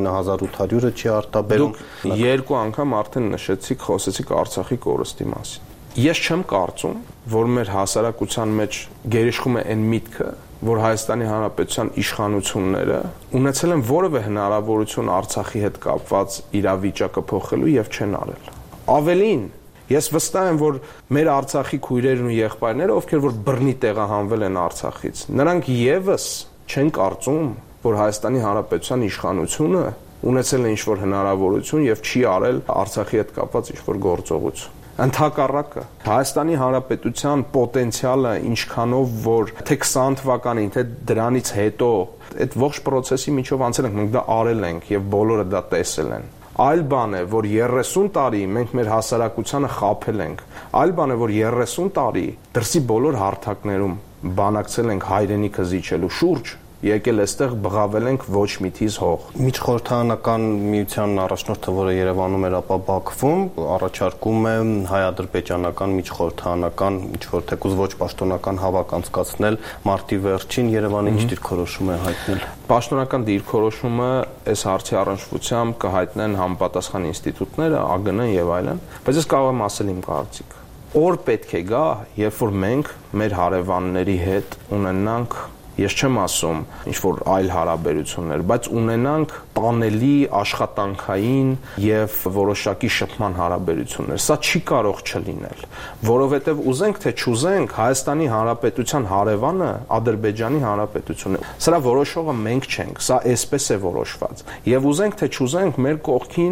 29800-ը չի արտաբերում։ Դուք երկու անգամ արդեն նշեցիք, խոսեցիք Արցախի կորստի մասին։ Ես չեմ կարծում, որ մեր հասարակության մեջ գերիշխում է այն միտքը, որ Հայաստանի Հանրապետության իշխանությունները ունեցել են որևէ հնարավորություն Արցախի հետ կապված իրավիճակը փոխելու եւ չեն արել։ Ավելին, ես վստահ եմ, որ մեր Արցախի քույրերն ու եղբայրները, ովքեր որ բռնի տեղահանվել են Արցախից, նրանք եւս չեն կարծում, որ Հայաստանի Հանրապետության իշխանությունը ունեցել է ինչ-որ հնարավորություն եւ չի արել Արցախի հետ կապված ինչ-որ գործողություն։ Ընդհակառակը Հայաստանի Հանրապետության պոտենցիալը ինչքանով որ թե 20 թվականին, թե դրանից հետո այդ ողջ process-ի միջով անցել ենք, մենք դա արել ենք եւ բոլորը դա տեսել են։ Այլ բան է, որ 30 տարի մենք մեր հասարակությանը խաբել ենք։ Այլ բան է, որ 30 տարի դրսի բոլոր հարթակներում բանակցել ենք հայրենիքը զիջելու շուրջ, եկել այստեղ բղավել ենք ոչ միթիզ հող։ Միջխորհրդարանական միության առաջնորդը, որը Երևանում էր, ապա Բաքվում, առաջարկում է հայ-ադրբեջանական միջխորհրդարանական ինչ-որ թեկուզ ոչ պաշտոնական հավաք անցկացնել մարտի վերջին։ Երևանը ինչ դիրքորոշում է հայտնել։ Պաշտոնական դիրքորոշումը այս հարցի առնչությամբ կհայտնեն համապատասխան ինստիտուտները, ԱԳՆ եւ այլն, բայց ես կարող եմ ասել իմ կարծիքը։ Օր պետք է գա, երբ որ մենք մեր հարևանների հետ ունենանք, ես չեմ ասում ինչ-որ այլ հարաբերություններ, բայց ունենանք տանելի աշխատանքային եւ որոշակի շփման հարաբերություններ։ Սա չի կարող չլինել, որովհետեւ ուզենք թե չուզենք, Հայաստանի Հանրապետության հարևանը Ադրբեջանի Հանրապետությունն է։ Սրա որոշողը մենք չենք, սա այսպես է որոշված։ Եվ ուզենք թե չուզենք, մեր կողքին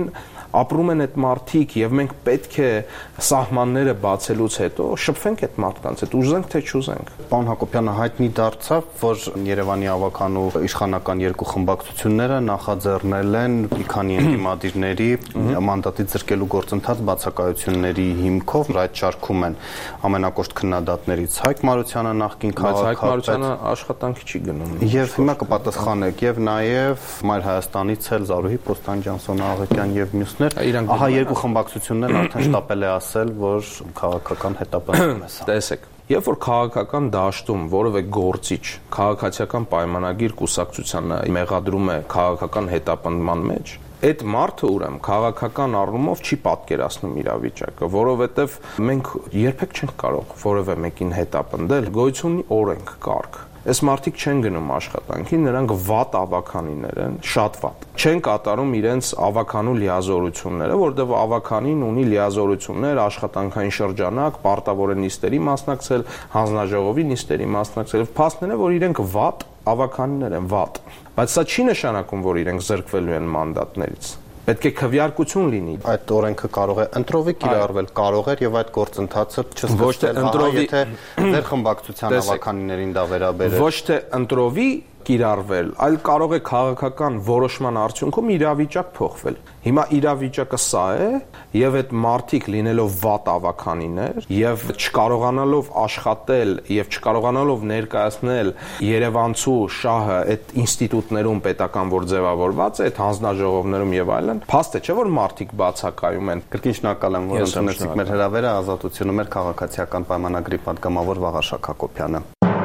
ապրում են այդ մարդիկ եւ մենք պետք է սահմանները բացելուց հետո շփվենք այդ մարդկանց հետ, ուզենք թե չուզենք։ Պարոն Հակոբյանը հայտնի դարձավ, որ Երևանի ավականու իշխանական երկու խմբակցությունները նախաձեռնել են մի քանի ընդդիմադիրների մանդատի զրկելու գործընթաց բացակայությունների հիմքով, այդ շարքում են ամենակոշտ քննադատներից Հայկ Մարությանը, նախկին քաղաքապետ։ Հայկ Մարությանը աշխատանքի չի գնում։ Եվ հիմա կպատասխանեք, եւ նաեւ Մայր Հայաստանից էլ Զարուհի Պոստանջանցոն, Աղեկյան եւ մյուսներ։ Ահա երկու խմբակցություններն արդեն շտապել է ասել, որ քաղաքական հետապնդում է սա։ Տեսեք, երբ որ քաղաքական դաշտում որևէ գործիչ քաղաքացիական պայմանագիր կուսակցությանը մեղադրում է քաղաքական հետապնդման մեջ, այդ մարդը ուրեմն քաղաքական առումով չի պատկերացնում իրավիճակը, որովհետև մենք երբեք չենք կարող որևէ մեկին հետապնդել, գոյություն ունի օրենք, կարգ։ Այս մարդիկ չեն գնում աշխատանքի, նրանք վատ ավականիներ են, շատ վատ։ Չեն կատարում իրենց ավականու լիազորությունները, որտեղ ավականին ունի լիազորություններ, աշխատանքային շրջանակ, պարտավոր է նիստերի մասնակցել, հանձնաժողովի նիստերի մասնակցել, փաստն է, որ իրենք վատ ավականիներ են, վատ։ Բայց սա չի նշանակում, որ իրենք զրկվելու են մանդատներից։ Պետք է քվեարկություն լինի։ Այդ օրենքը կարող է ընտրովի կիրառվել, կարող էր եւ այդ գործընթացը չստացվել, եթե ձեր խմբակցության ավականիներին դա վերաբերել։ Ոչ թե ընտրովի կիրառվել, այլ կարող է քաղաքական որոշման արդյունքում իրավիճակ փոխվել։ Հիմա իրավիճակը սա է, եւ այդ մարդիկ լինելով վատ ավականիներ եւ չկարողանալով աշխատել եւ չկարողանալով ներկայացնել Երևանցու շահը այդ ինստիտուտներում պետական որ ձևավորված է, այդ հանձնաժողովներում եւ այլն, փաստ է, չէ՞ որ մարդիկ բացակայում են։ Կրկին շնորհակալ եմ, որ ընդունեցիք մեր հրավերը, Ազատությունը մեր քաղաքացիական պայմանագրի պատգամավոր Վաղարշակ Հակոբյանը։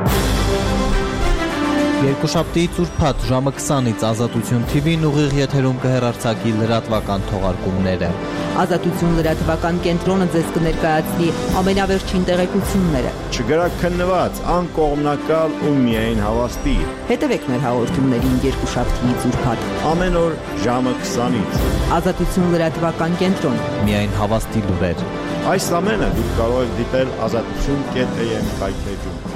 Երկուշաբթի ծուրփաթ ժամը 20-ից Ազատություն TV-ն ուղիղ եթերում կհեռարձակի լրատվական թողարկումները։ Ազատություն լրատվական կենտրոնը ձեզ կներկայացնի ամենավերջին տեղեկությունները։ Չգրաքննված, անկողմնակալ ու միայն հավաստի։ Հետևեք մեր հաղորդումներին երկուշաբթի ծուրփաթ։ Ամեն օր ժամը 20-ից։ Ազատություն լրատվական կենտրոն։ Միայն հավաստի լուրեր։ Այս ամենը դուք կարող եք դիտել azatutun.am կայքեջում։